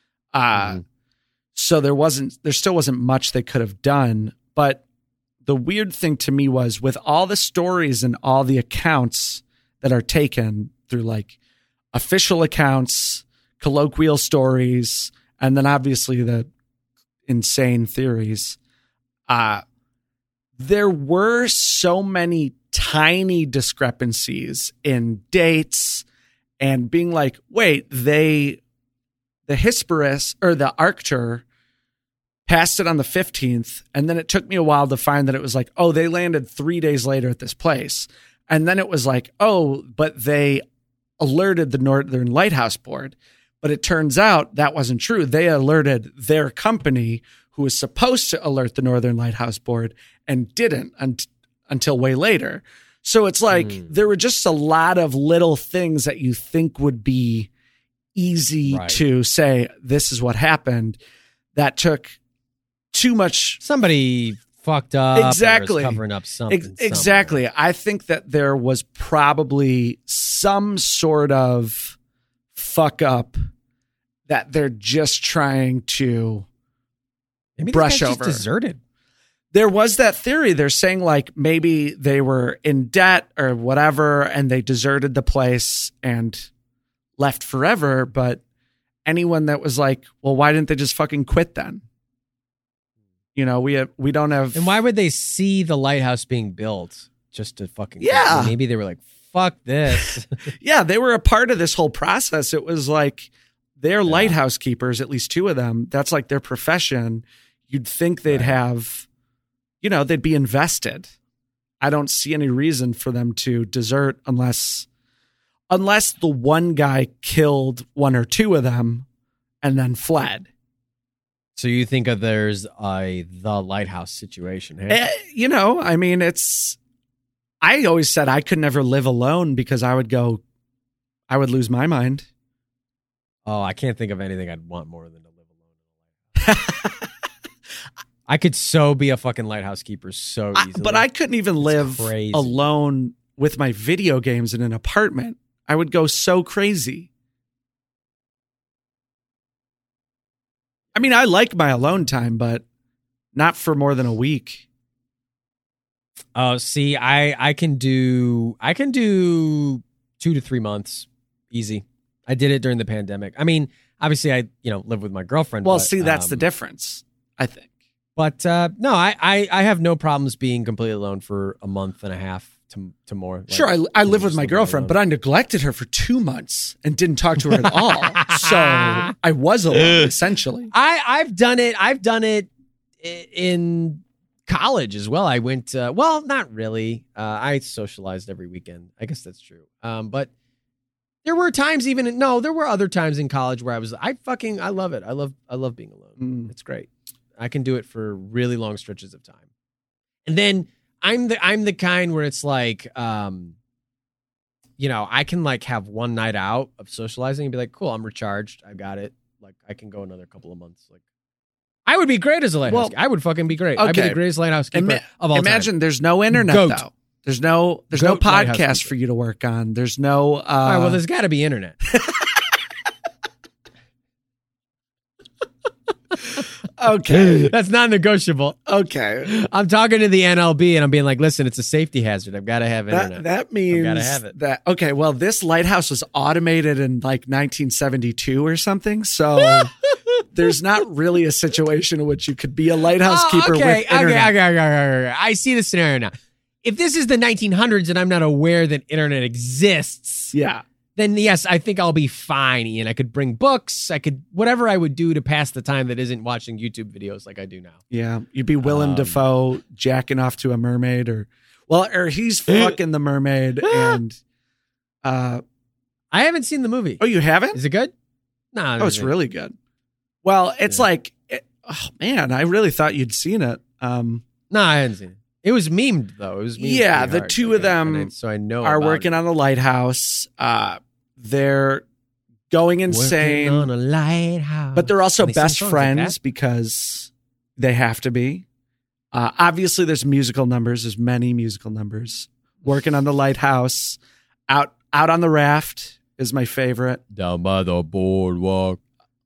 C: So there still wasn't much they could have done. But the weird thing to me was, with all the stories and all the accounts that are taken through like official accounts, colloquial stories, and then obviously the insane theories, there were so many tiny discrepancies in dates and being like, wait, the Hesperus or the Arctur passed it on the 15th. And then it took me a while to find that it was like, oh, they landed 3 days later at this place. And then it was like, oh, but they alerted the Northern Lighthouse Board. But it turns out that wasn't true. They alerted their company, who was supposed to alert the Northern Lighthouse Board, and didn't until way later. So it's like there were just a lot of little things that you think would be easy to say, this is what happened, that took too much.
B: Somebody fucked up.
C: Exactly.
B: Or is covering up something.
C: Exactly.
B: Somewhere.
C: I think that there was probably some sort of fuck up that they're just trying to
B: Maybe
C: brush
B: this guy
C: over.
B: Just deserted.
C: There was that theory. They're saying like maybe they were in debt or whatever, and they deserted the place and left forever. But anyone that was like, well, why didn't they just fucking quit then? You know, we don't have.
B: And why would they see the lighthouse being built just to fucking?
C: Yeah.
B: Maybe they were like, fuck this.
C: Yeah, they were a part of this whole process. It was like they're lighthouse keepers, at least two of them. That's like their profession. You'd think they'd have, you know, they'd be invested. I don't see any reason for them to desert unless the one guy killed one or two of them and then fled.
B: So you think of there's the lighthouse situation, hey?
C: You know, I mean, I always said I could never live alone because I would lose my mind.
B: Oh, I can't think of anything I'd want more than to live alone. I could so be a fucking lighthouse keeper so easily.
C: But I couldn't even live alone with my video games in an apartment. I would go so crazy. I mean, I like my alone time, but not for more than a week.
B: Oh, see, I can do 2 to 3 months easy. I did it during the pandemic. I mean, obviously I, live with my girlfriend.
C: Well,
B: but,
C: see, that's the difference, I think.
B: But no, I have no problems being completely alone for a month and a half to more.
C: Sure, I live with my girlfriend, but I neglected her for 2 months and didn't talk to her at all. So I was alone, essentially.
B: I've done it in college as well. I went, well, not really. I socialized every weekend. I guess that's true. But there were times there were other times in college where I love it. I love being alone. It's great. I can do it for really long stretches of time. And then I'm the kind where it's like, I can like have one night out of socializing and be like, cool, I'm recharged. I got it. like I can go another couple of months. Like I would be great as a lighthouse. I would fucking be great. I'd be the greatest lighthouse keeper of all time.
C: Imagine there's no internet though. There's no podcast for you to work on. There's no.
B: All right, well, there's got to be internet.
C: Okay.
B: That's non-negotiable.
C: Okay.
B: I'm talking to the NLB and I'm being like, listen, it's a safety hazard. I've got to have internet.
C: That means
B: I've got to have it.
C: That, okay, well, this lighthouse was automated in like 1972 or something. So there's not really a situation in which you could be a lighthouse keeper with internet.
B: Okay. I see the scenario now. If this is the 1900s and I'm not aware that internet exists, then yes, I think I'll be fine, Ian. I could bring books. I could, whatever I would do to pass the time that isn't watching YouTube videos like I do now.
C: Yeah. You'd be Willem Dafoe jacking off to a mermaid or he's fucking the mermaid. And
B: I haven't seen the movie.
C: Oh, you haven't?
B: Is it good? No.
C: Oh, it's really good. Well, it's oh man, I really thought you'd seen it.
B: No, I hadn't seen it. It was memed though. It was memed.
C: Yeah, the two of them
B: so I know
C: are working on a lighthouse. They're going insane.
B: Working on a lighthouse.
C: But they're also best friends because they have to be. Obviously, there's musical numbers. There's many musical numbers. Working on the lighthouse. Out on the raft is my favorite.
B: Down by the boardwalk.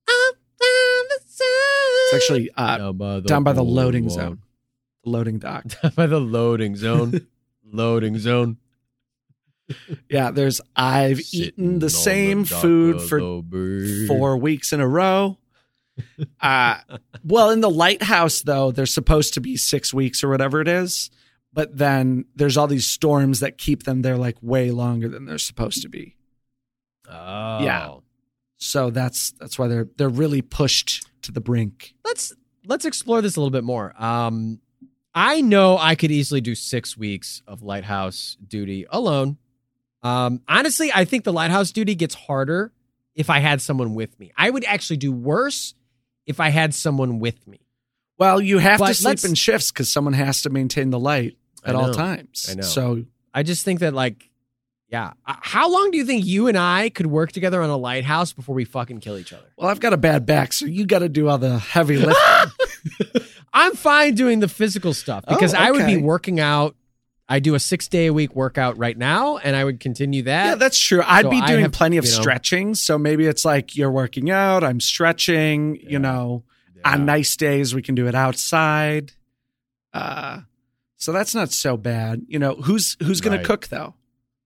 C: It's actually down by the loading zone. The loading dock.
B: Down by the loading zone. Loading zone.
C: Yeah, I've eaten the same food for 4 weeks in a row. Well, in the lighthouse, though, they're supposed to be 6 weeks or whatever it is. But then there's all these storms that keep them there like way longer than they're supposed to be.
B: Oh.
C: Yeah. So that's why they're really pushed to the brink.
B: Let's explore this a little bit more. I know I could easily do 6 weeks of lighthouse duty alone. Honestly, I think the lighthouse duty gets harder if I had someone with me. I would actually do worse if I had someone with me.
C: Well, you have to sleep in shifts because someone has to maintain the light at all times.
B: I know.
C: So
B: I just think that how long do you think you and I could work together on a lighthouse before we fucking kill each other?
C: Well, I've got a bad back, so you got to do all the heavy lifting.
B: I'm fine doing the physical stuff because I would be working out. I do a 6-day-a-week workout right now, and I would continue that.
C: Yeah, that's true. I'd be doing plenty of stretching. So maybe it's like you're working out, I'm stretching, on nice days we can do it outside. So that's not so bad. Who's going to cook though?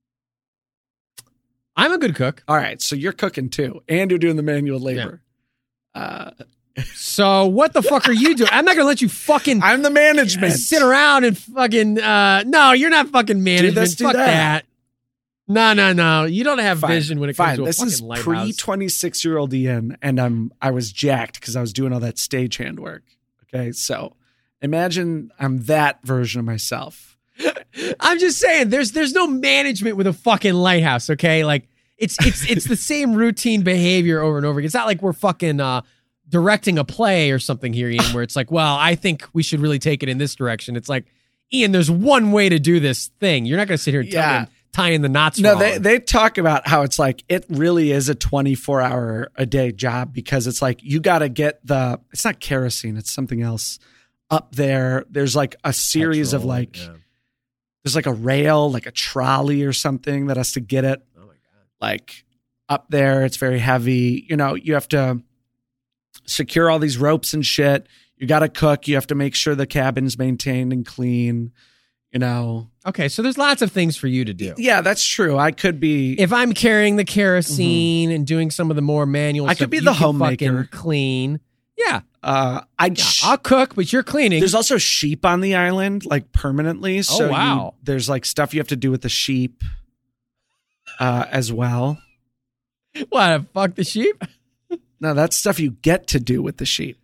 B: I'm a good cook.
C: All right. So you're cooking too, and you're doing the manual labor.
B: Yeah. So what the fuck are you doing? I'm not going to let you fucking...
C: I'm the management.
B: Sit around and fucking... no, you're not fucking management. Fuck that. No. You don't have vision when it comes to a fucking lighthouse.
C: This is pre-26-year-old Ian, and I was jacked because I was doing all that stagehand work. Okay, so imagine I'm that version of myself.
B: I'm just saying, there's no management with a fucking lighthouse, okay? Like, it's the same routine behavior over and over again. It's not like we're fucking... directing a play or something here, Ian, where it's like, well, I think we should really take it in this direction. It's like, Ian, there's one way to do this thing. You're not going to sit here and tie in the knots.
C: No, they talk about how it's like, it really is a 24-hour-a-day job because it's like, you got to get it's not kerosene, it's something else up there. There's like a series of there's like a rail, like a trolley or something that has to get it. Oh my God. Like up there, it's very heavy. You have to secure all these ropes and shit. You got to cook. You have to make sure the cabin's maintained and clean,
B: Okay, so there's lots of things for you to do.
C: Yeah, that's true. I could be...
B: If I'm carrying the kerosene and doing some of the more manual stuff,
C: I could be the homemaker.
B: Clean. Yeah.
C: I'll
B: cook, but you're cleaning.
C: There's also sheep on the island, like permanently. So
B: wow.
C: There's like stuff you have to do with the sheep as well.
B: What, fuck the sheep?
C: No, that's stuff you get to do with the sheep.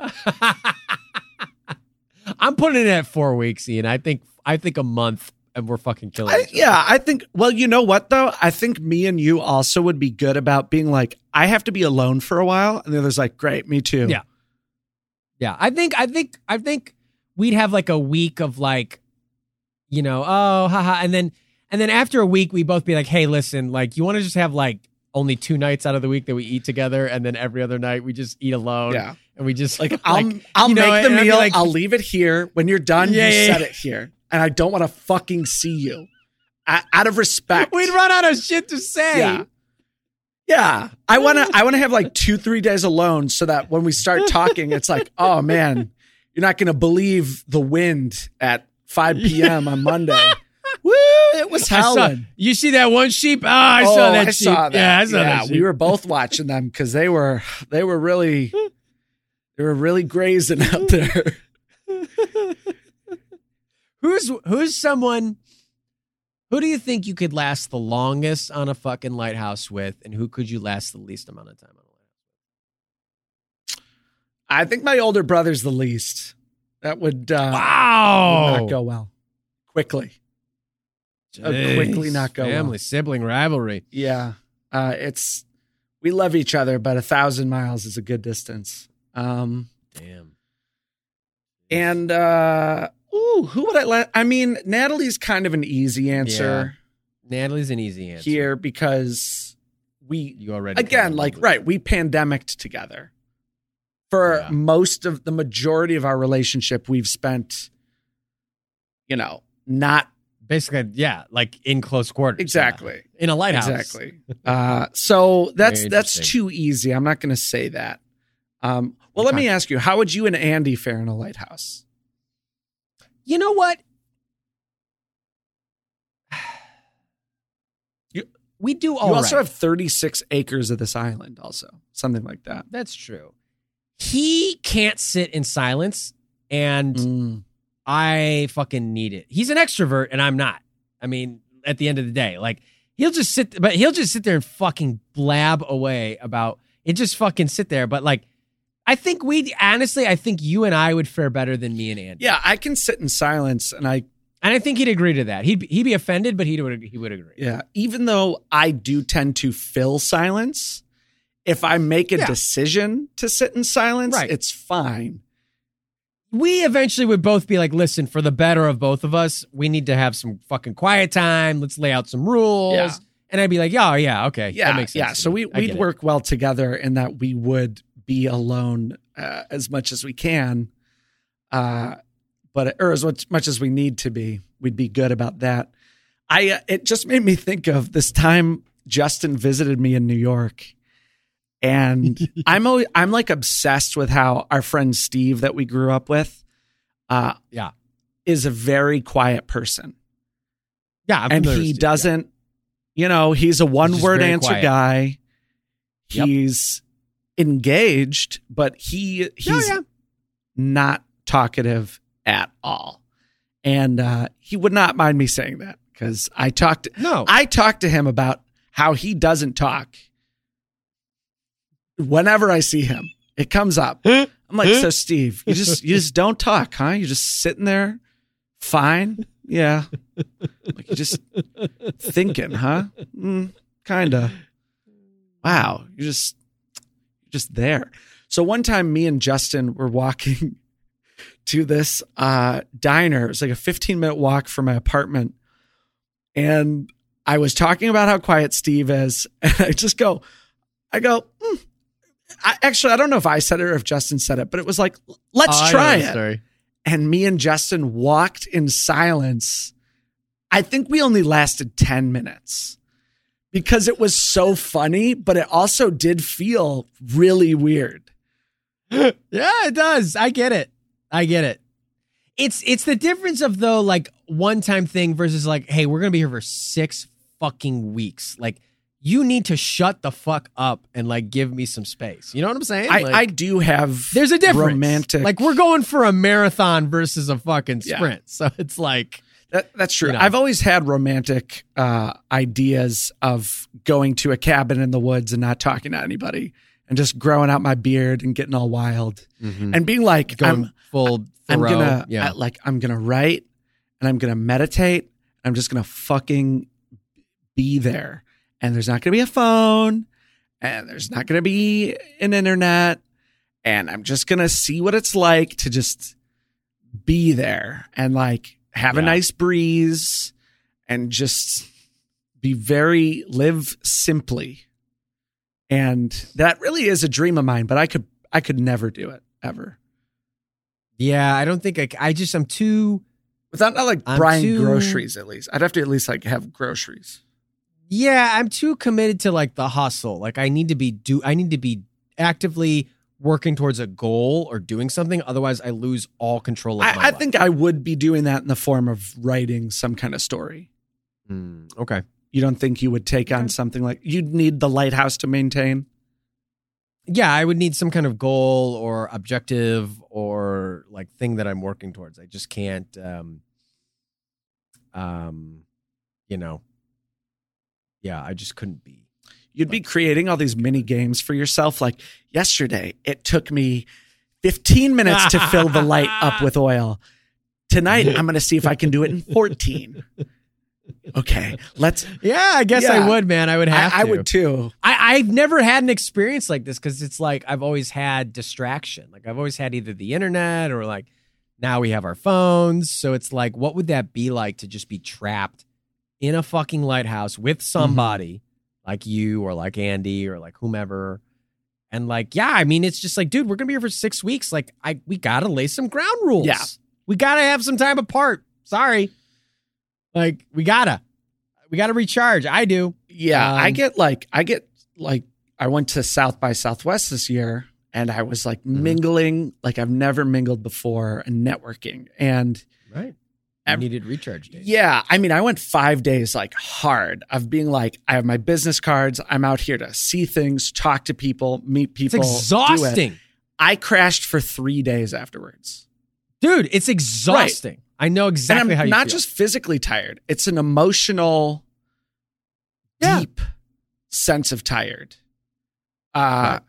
B: I'm putting it at 4 weeks, Ian. I think a month and we're fucking killing it.
C: Yeah, I think, well, you know what though? I think me and you also would be good about being like, I have to be alone for a while. And the other's like, great, me too.
B: Yeah. Yeah. I think we'd have like a week of like, oh, haha. And then after a week, we both be like, hey, listen, like, you want to just have like only 2 nights out of the week that we eat together, and then every other night we just eat alone.
C: Yeah.
B: And we just
C: Like I'll make the
B: and I'd be
C: meal.
B: like-
C: I'll leave it here. When you're done,
B: Yeah,
C: you
B: yeah,
C: set it here, and I don't want to fucking see you. Out of respect,
B: We'd run out of shit to say.
C: Yeah. Yeah. I want to have like 2-3 days alone so that when we start talking, it's like, oh man, you're not going to believe the wind at 5 p.m. on Monday. Woo, it was howling.
B: You see that one sheep? I saw that sheep.
C: Saw that.
B: Yeah, I saw that sheep.
C: We were both watching them because they were really grazing out there.
B: Who's someone? Who do you think you could last the longest on a fucking lighthouse with, and who could you last the least amount of time on a lighthouse?
C: I think my older brother's the least. That would would
B: Wow.
C: not go well. Quickly. Quickly not go
B: Family
C: well.
B: sibling rivalry.
C: Yeah. We love each other, but 1,000 miles is a good distance.
B: Damn.
C: And who would I let? I mean, Natalie's kind of an easy answer
B: Natalie's an easy answer.
C: here because
B: You already
C: again, like, right, we pandemicked together. For most of the majority of our relationship, we've spent, not
B: basically, like in close quarters.
C: exactly.
B: In a lighthouse.
C: Exactly. So that's
B: Very
C: that's
B: interesting.
C: too easy. I'm not going to say that. Let me ask you, how would you and Andy fare in a lighthouse?
B: You know what? We do all
C: You also
B: right.
C: have 36 acres of this island, also something like that.
B: That's true. He can't sit in silence, and I fucking need it. He's an extrovert, and I'm not. I mean, at the end of the day, like he'll just sit there and fucking blab away about it. Just fucking sit there. But like, I think you and I would fare better than me and Andy.
C: Yeah, I can sit in silence, and I
B: think he'd agree to that. He'd be offended, but he would agree.
C: Yeah, even though I do tend to fill silence, if I make a decision to sit in silence, it's fine.
B: We eventually would both be like, listen, for the better of both of us, we need to have some fucking quiet time. Let's lay out some rules.
C: Yeah.
B: And I'd be like, oh, yeah, okay.
C: Yeah,
B: that makes sense.
C: yeah. So we'd work well together in that we would be alone as much as we can, or as much as we need to be. We'd be good about that. It just made me think of this time Justin visited me in New York. And I'm like obsessed with how our friend Steve that we grew up with, is a very quiet person.
B: Yeah, I'm
C: and
B: familiar
C: he
B: with Steve,
C: doesn't, he's a one-word
B: very
C: answer
B: quiet.
C: guy.
B: Yep.
C: He's engaged, but he's not talkative at all. And he would not mind me saying that because I talked to him about how he doesn't talk. Whenever I see him, it comes up. I'm like, so Steve, you just don't talk, huh? You're just sitting there, fine, yeah. Like you're just thinking, huh? Kinda. Wow, you're just there. So one time, me and Justin were walking to this diner. It was like a 15-minute walk from my apartment, and I was talking about how quiet Steve is, and I go. I don't know if I said it or if Justin said it, but it was like, let's try it.
B: Story.
C: And me and Justin walked in silence. I think we only lasted 10 minutes because it was so funny, but it also did feel really weird.
B: Yeah, it does. I get it. It's the difference of though, like one-time thing versus like, hey, we're going to be here for 6 fucking weeks. Like, you need to shut the fuck up and like give me some space. You know what I'm saying?
C: I do have.
B: There's a difference.
C: Romantic.
B: Like we're going for a marathon versus a fucking sprint. So it's like
C: that's true. I've always had romantic ideas of going to a cabin in the woods and not talking to anybody and just growing out my beard and getting all wild and being like, I'm gonna write and I'm gonna meditate. I'm just gonna fucking be there. And there's not going to be a phone and there's not going to be an internet. And I'm just going to see what it's like to just be there and like have a nice breeze and just live simply. And that really is a dream of mine, but I could never do it ever.
B: Yeah, I don't think I'm too.
C: Without not like buying groceries, at least. I'd have to at least like have groceries.
B: Yeah, I'm too committed to like the hustle. Like I need to be actively working towards a goal or doing something. Otherwise, I lose all control of my life.
C: I think I would be doing that in the form of writing some kind of story.
B: Okay.
C: You don't think you would take on something like you'd need the lighthouse to maintain?
B: Yeah, I would need some kind of goal or objective or like thing that I'm working towards. I just can't, I just couldn't be.
C: You'd be creating all these mini games for yourself. Like yesterday, it took me 15 minutes to fill the light up with oil. Tonight, I'm going to see if I can do it in 14. Okay, let's.
B: Yeah, I guess I would, man. I would have to.
C: I would too.
B: I've never had an experience like this because it's like I've always had distraction. Like I've always had either the internet or like now we have our phones. So it's like, what would that be like to just be trapped in a fucking lighthouse with somebody like you or like Andy or like whomever? And like, yeah, I mean, it's just like, dude, we're going to be here for 6 weeks. Like we got to lay some ground rules.
C: Yeah. We
B: got to have some time apart. Sorry. Like we gotta recharge. I do.
C: Yeah. I went to South by Southwest this year and I was like mingling like I've never mingled before and networking. And
B: right. I needed recharge days.
C: Yeah. I mean, I went 5 days like hard of being like, I have my business cards. I'm out here to see things, talk to people, meet people.
B: It's exhausting.
C: I crashed for 3 days afterwards.
B: Dude, it's exhausting. Right. I know exactly how you feel.
C: Not just physically tired. It's an emotional, deep sense of tired. That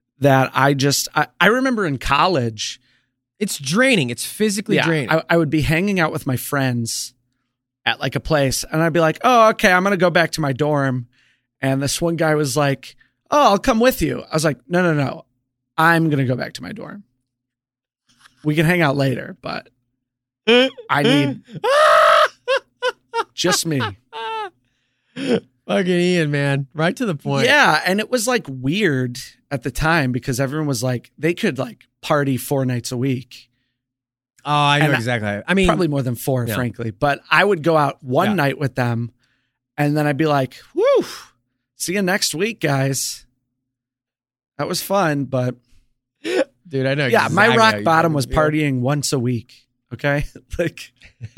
C: I remember in college.
B: It's draining. It's physically draining.
C: I would be hanging out with my friends at like a place and I'd be like, oh, okay, I'm going to go back to my dorm. And this one guy was like, oh, I'll come with you. I was like, no. I'm going to go back to my dorm. We can hang out later, but I need just me.
B: Fucking Ian, man. Right to the point.
C: Yeah. And it was like weird at the time because everyone was like, they could like party 4 nights a week.
B: Oh, I know exactly. I mean,
C: probably more than 4, frankly. But I would go out one night with them and then I'd be like, whoo, see you next week, guys. That was fun, but.
B: Dude, I know.
C: Yeah, exactly my rock bottom was partying once a week. Okay, like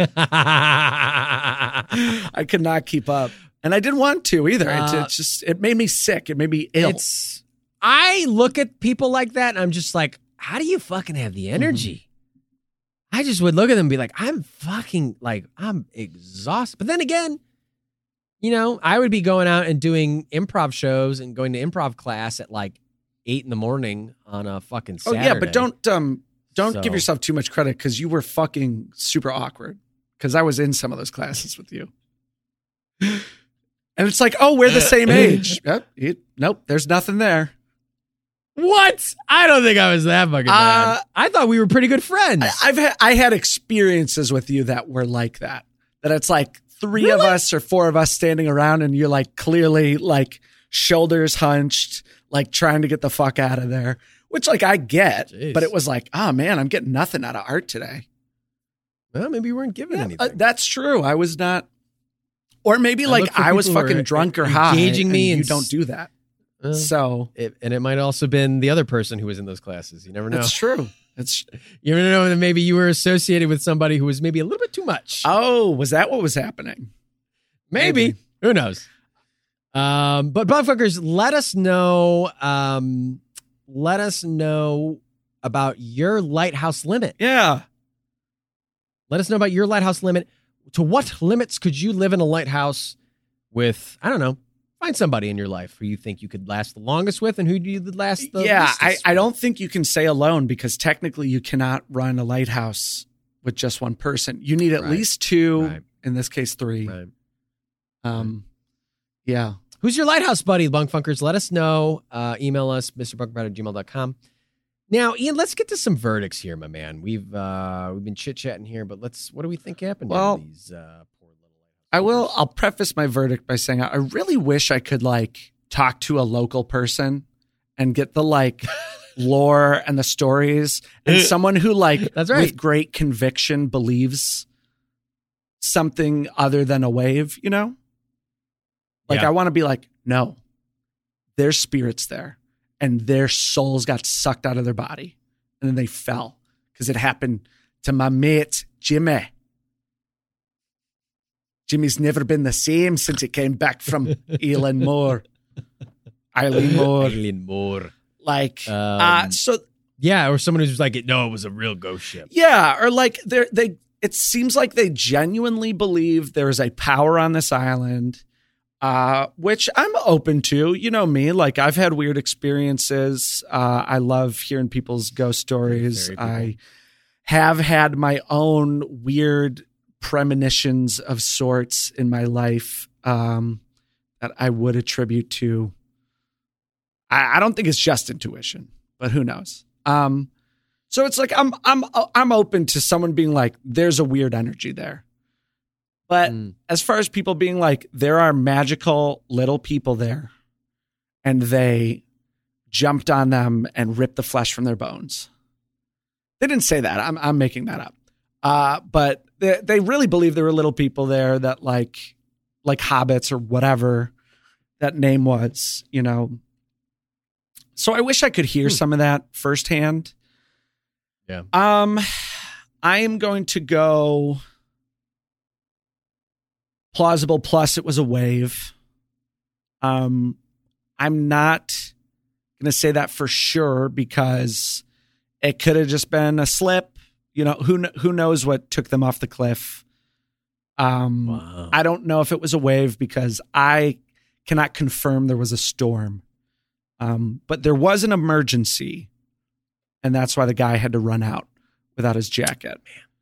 C: I could not keep up, and I didn't want to either. It made me sick. It made me ill.
B: I look at people like that, and I'm just like, how do you fucking have the energy? I just would look at them and be like, I'm exhausted. But then again, I would be going out and doing improv shows and going to improv class at like 8 a.m. on a fucking Saturday.
C: Oh yeah, but don't give yourself too much credit because you were fucking super awkward. Because I was in some of those classes with you, and it's like, oh, we're the same age. Nope, there's nothing there.
B: What? I don't think I was that fucking bad. I thought we were pretty good friends.
C: I had experiences with you that were like that. That it's like 3 of us or 4 of us standing around, and you're like clearly like shoulders hunched. Like trying to get the fuck out of there, which like I get, but it was like, oh man, I'm getting nothing out of art today.
B: Well, maybe you weren't given anything.
C: That's true. I was not, or maybe like I was fucking drunk or high.
B: Engaging me,
C: and you don't do that.
B: It might also have been the other person who was in those classes. You never know.
C: That's true.
B: You never know that maybe you were associated with somebody who was maybe a little bit too much.
C: Oh, was that what was happening?
B: Maybe. Who knows? But Bugfuckers, let us know about your lighthouse limit.
C: Yeah.
B: Let us know about your lighthouse limit. To what limits could you live in a lighthouse with? I don't know. Find somebody in your life who you think you could last the longest with and who you would last the least.
C: I don't think you can say alone because technically you cannot run a lighthouse with just one person. You need at least 2, in this case 3.
B: Right.
C: Yeah.
B: Who's your lighthouse buddy, Bunkfunkers? Let us know. Email us, mrbunkbrat@gmail.com. Now, Ian, let's get to some verdicts here, my man. We've been chit-chatting here, but what do we think happened to these poor little lighthouse?
C: I'll preface my verdict by saying I really wish I could like talk to a local person and get the like lore and the stories, and someone who like
B: That's right.
C: with great conviction believes something other than a wave, you know? Like
B: Yeah.
C: I want to be like, no, there's spirits there and their souls got sucked out of their body and then they fell because it happened to my mate, Jimmy. Jimmy's never been the same since he came back from Eileen Moore.
B: Eileen Moore.
C: Like, so
B: Yeah, or someone who's like, no, it was a real ghost ship.
C: yeah, or like it seems like they genuinely believe there is a power on this island, which I'm open to. You know me, like I've had weird experiences. I love hearing people's ghost stories. I have had my own weird premonitions of sorts in my life that I would attribute to. I don't think it's just intuition, but who knows? So it's like I'm open to someone being like, there's a weird energy there. But as far as people being like, there are magical little people there, and they jumped on them and ripped the flesh from their bones. They didn't say that. I'm making that up. But they really believe there were little people there that like hobbits or whatever that name was, you know. So I wish I could hear some of that firsthand.
B: Yeah.
C: I am going to go plausible plus it was a wave. I'm not going to say that for sure because it could have just been a slip. You know, who knows what took them off the cliff.
B: Wow.
C: I don't know if it was a wave because I cannot confirm there was a storm. But there was an emergency, and that's why the guy had to run out without his jacket.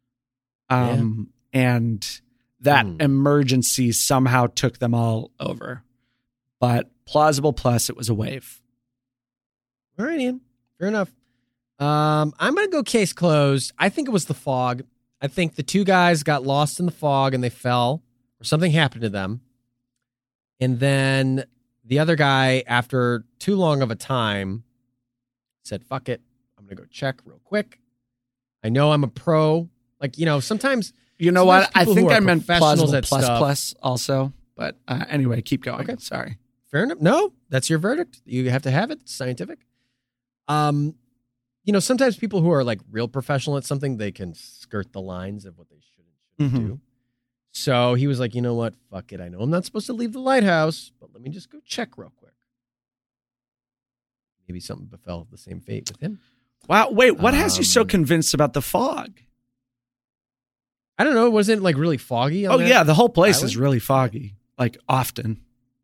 C: And that emergency somehow took them all over. But plausible plus it was a wave.
B: All right, Ian. Fair enough. I'm going to go case closed. I think it was the fog. I think the two guys got lost in the fog and they fell, or something happened to them. And then the other guy, after too long of a time, said, fuck it. I'm going to go check real quick. I know I'm a pro. Like, you know, sometimes.
C: You know what? I think I meant
B: professionals
C: plausible
B: at
C: plus
B: stuff.
C: plus also. But anyway, keep going.
B: Okay.
C: Sorry.
B: Fair enough. No, that's your verdict. You have to have it. It's scientific. You know, sometimes people who are like real professional at something, they can skirt the lines of what they should and shouldn't do. So he was like, you know what? Fuck it. I know I'm not supposed to leave the lighthouse, but let me just go check real quick. Maybe something befell the same fate with him.
C: Wow. Wait, what has you so convinced about the fog?
B: I don't know. Was it like really foggy?
C: Oh, yeah. The whole place
B: island?
C: is really foggy, like often.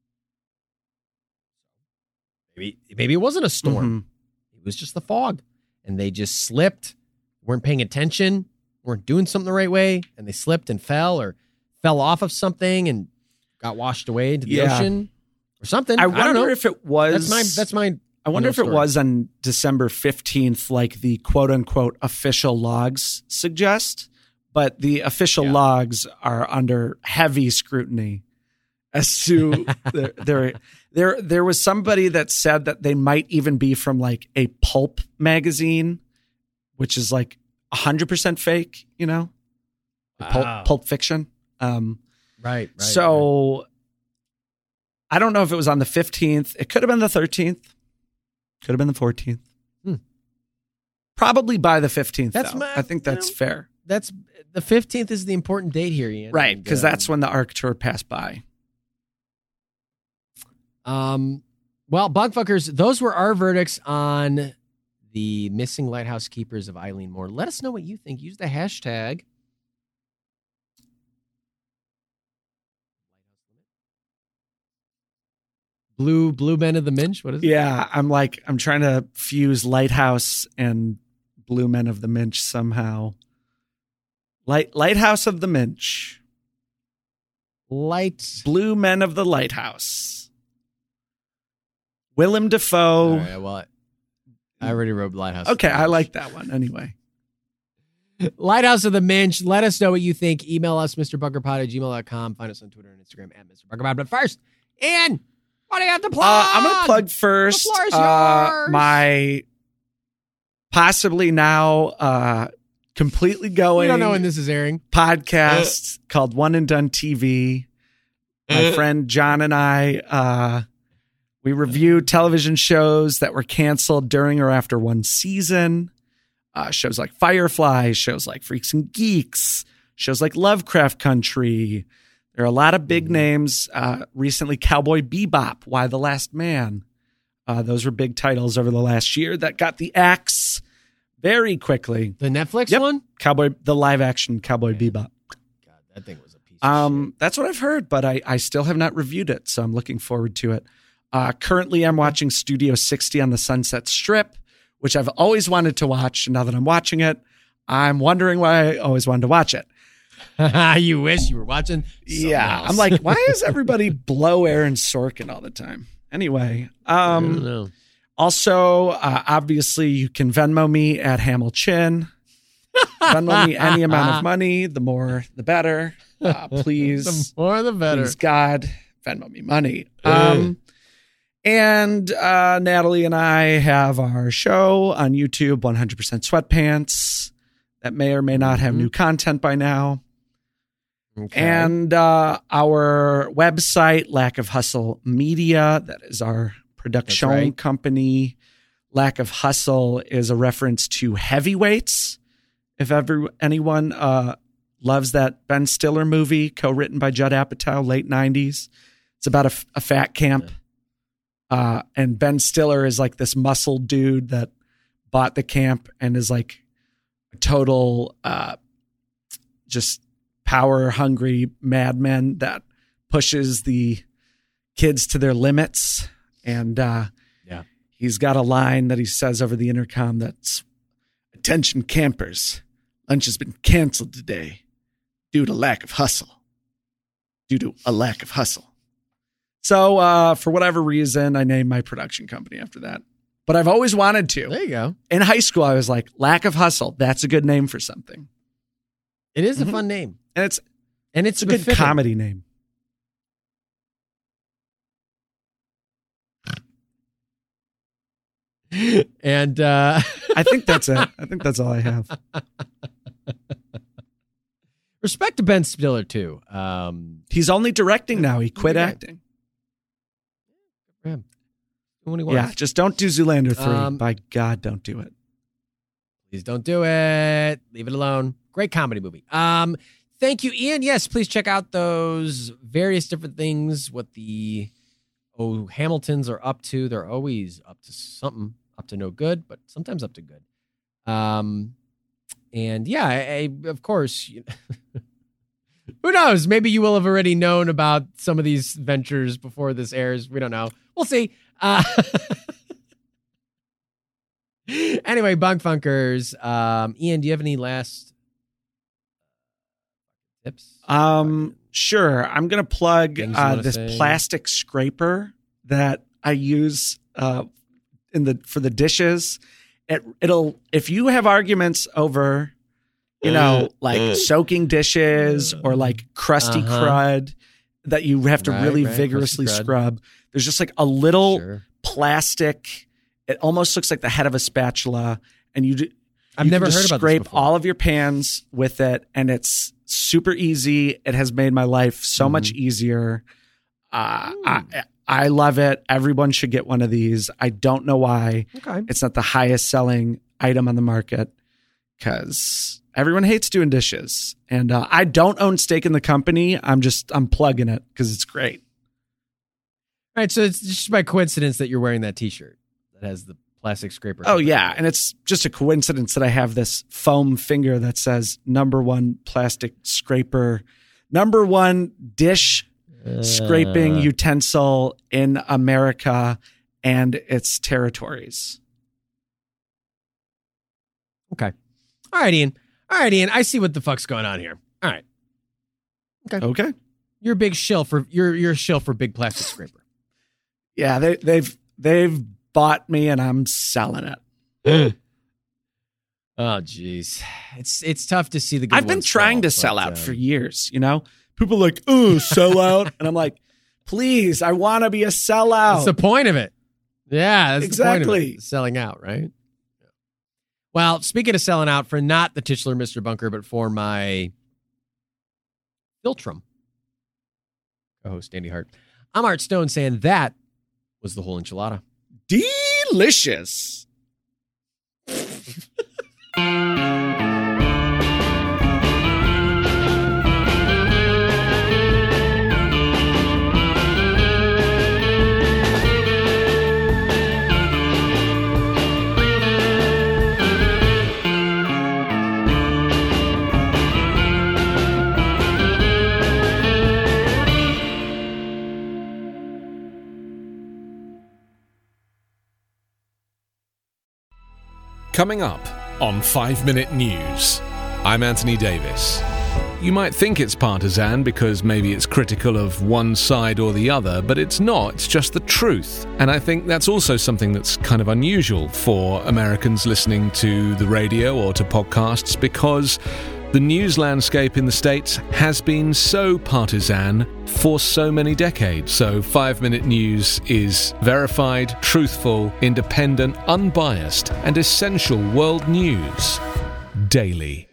B: Maybe it wasn't a storm. It was just the fog. And they just slipped, weren't paying attention, weren't doing something the right way, and they slipped and fell or fell off of something and got washed away into the ocean or something.
C: I
B: don't
C: wonder
B: know.
C: if it was.
B: That's my.
C: I wonder if it
B: story.
C: was on December 15th, like the quote unquote official logs suggest, but the official logs are under heavy scrutiny as to there was somebody that said that they might even be from like a pulp magazine, which is like 100% fake, you know, pulp fiction.
B: Right.
C: So I don't know if it was on the 15th. It could have been the 13th. Could have been the 14th. Probably by the 15th. I think that's fair.
B: That's the 15th is the important date here, Ian.
C: Right, because that's when the Ark Tour passed by.
B: Well, Bugfuckers, those were our verdicts on the missing lighthouse keepers of Eileen Moore. Let us know what you think. Use the hashtag. Blue Men of the Minch. What is it?
C: Yeah, I'm trying to fuse Lighthouse and Blue Men of the Minch somehow. Lighthouse of the Minch. Blue Men of the Lighthouse. Willem Dafoe.
B: All right, well, I already wrote Lighthouse.
C: Okay, I like that one anyway.
B: Lighthouse of the Minch. Let us know what you think. Email us, MrBuggerPod@gmail.com. Find us on Twitter and Instagram @MrBuggerPod. But first, Ian, What do you have to plug?
C: I'm going to plug first
B: The floor is yours.
C: my possibly now completely going.
B: We don't know when this is airing.
C: Podcast called One and Done TV. My friend John and I, we review television shows that were canceled during or after one season. Shows like Firefly, shows like Freaks and Geeks, shows like Lovecraft Country. There are a lot of big names. Recently, Cowboy Bebop, Why the Last Man. Those were big titles over the last year that got the axe very quickly.
B: The Netflix one?
C: The live action Cowboy Bebop.
B: God, that thing was a piece of shit.
C: That's what I've heard, but I still have not reviewed it, so I'm looking forward to it. Currently, I'm watching Studio 60 on the Sunset Strip, which I've always wanted to watch. And now that I'm watching it, I'm wondering why I always wanted to watch it.
B: You wish you were watching.
C: Yeah. I'm like, why is everybody blow Aaron Sorkin all the time? Anyway,
B: I don't know.
C: Also, obviously, you can Venmo me at Hamilchin. Venmo me any amount of money. The more, the better. Please.
B: The more, the better.
C: Please, God, Venmo me money. And Natalie and I have our show on YouTube, 100% Sweatpants, that may or may not have new content by now.
B: Okay.
C: And our website, Lack of Hustle Media, that is our production
B: right.
C: company. Lack of Hustle is a reference to Heavyweights. If anyone loves that Ben Stiller movie, co-written by Judd Apatow, late 90s. It's about a fat camp. And Ben Stiller is like this muscle dude that bought the camp and is like a total just power hungry madman that pushes the kids to their limits. And he's got a line that he says over the intercom that's, "Attention campers, lunch has been canceled today due to lack of hustle. Due to a lack of hustle." So for whatever reason, I named my production company after that. But I've always wanted to.
B: There you go.
C: In high school, I was like, Lack of Hustle. That's a good name for something.
B: It is a fun name.
C: And it's a good
B: befitting.
C: comedy name.
B: And
C: I think that's it. I think that's all I have.
B: Respect to Ben Stiller, too.
C: He's only directing now. He quit
B: Yeah.
C: acting.
B: For him. When he wants.
C: Yeah, just don't do Zoolander 3. By God, don't do it.
B: Please don't do it. Leave it alone. Great comedy movie. Thank you, Ian. Yes, please check out those various different things, what the Hamiltons are up to. They're always up to something, up to no good, but sometimes up to good. And yeah, of course, who knows? Maybe you will have already known about some of these ventures before this airs. We don't know. We'll see. Anyway, Bunk Funkers. Ian, do you have any last tips?
C: Sure. I'm going to plug
B: Things you wanna
C: this
B: say?
C: plastic scraper that I use for the dishes. It'll if you have arguments over, like soaking dishes or like crusty crud that you have to really vigorously
B: crusty crud.
C: scrub. There's just like a little
B: Sure.
C: plastic. It almost looks like the head of a spatula, and
B: I've
C: you
B: never
C: can
B: heard
C: just
B: about this
C: scrape
B: before.
C: all of your pans with it, and it's super easy. It has made my life so much easier. I love it. Everyone should get one of these. I don't know why
B: Okay.
C: it's not the highest selling item on the market, because everyone hates doing dishes. And I don't own stake in the company. I'm plugging it because it's great.
B: All right, so it's just by coincidence that you're wearing that T-shirt that has the plastic scraper.
C: Oh, yeah. And it's just a coincidence that I have this foam finger that says #1 plastic scraper, #1 dish scraping utensil in America and its territories.
B: Okay. All right, Ian. I see what the fuck's going on here. All right.
C: Okay.
B: You're a big shill for you're a shill for big plastic scraper.
C: Yeah, they've bought me and I'm selling it.
B: Oh, jeez. It's tough to see the good
C: I've been
B: ones
C: trying
B: fall,
C: to sell
B: but,
C: out for years, People are like, "Oh, sell out." And I'm like, Please, I want to be a sellout.
B: That's the point of it. Yeah, that's
C: exactly.
B: the point of it. Selling out, right? Well, speaking of selling out, for not the titular Mr. Bunker, but for my Filtrum co-host, Andy Hart, I'm Art Stone saying that was the whole enchilada.
C: Delicious.
I: Coming up on 5 Minute News, I'm Anthony Davis. You might think it's partisan because maybe it's critical of one side or the other, but it's not. It's just the truth. And I think that's also something that's kind of unusual for Americans listening to the radio or to podcasts, because the news landscape in the States has been so partisan for so many decades. So 5 Minute News is verified, truthful, independent, unbiased, and essential world news daily.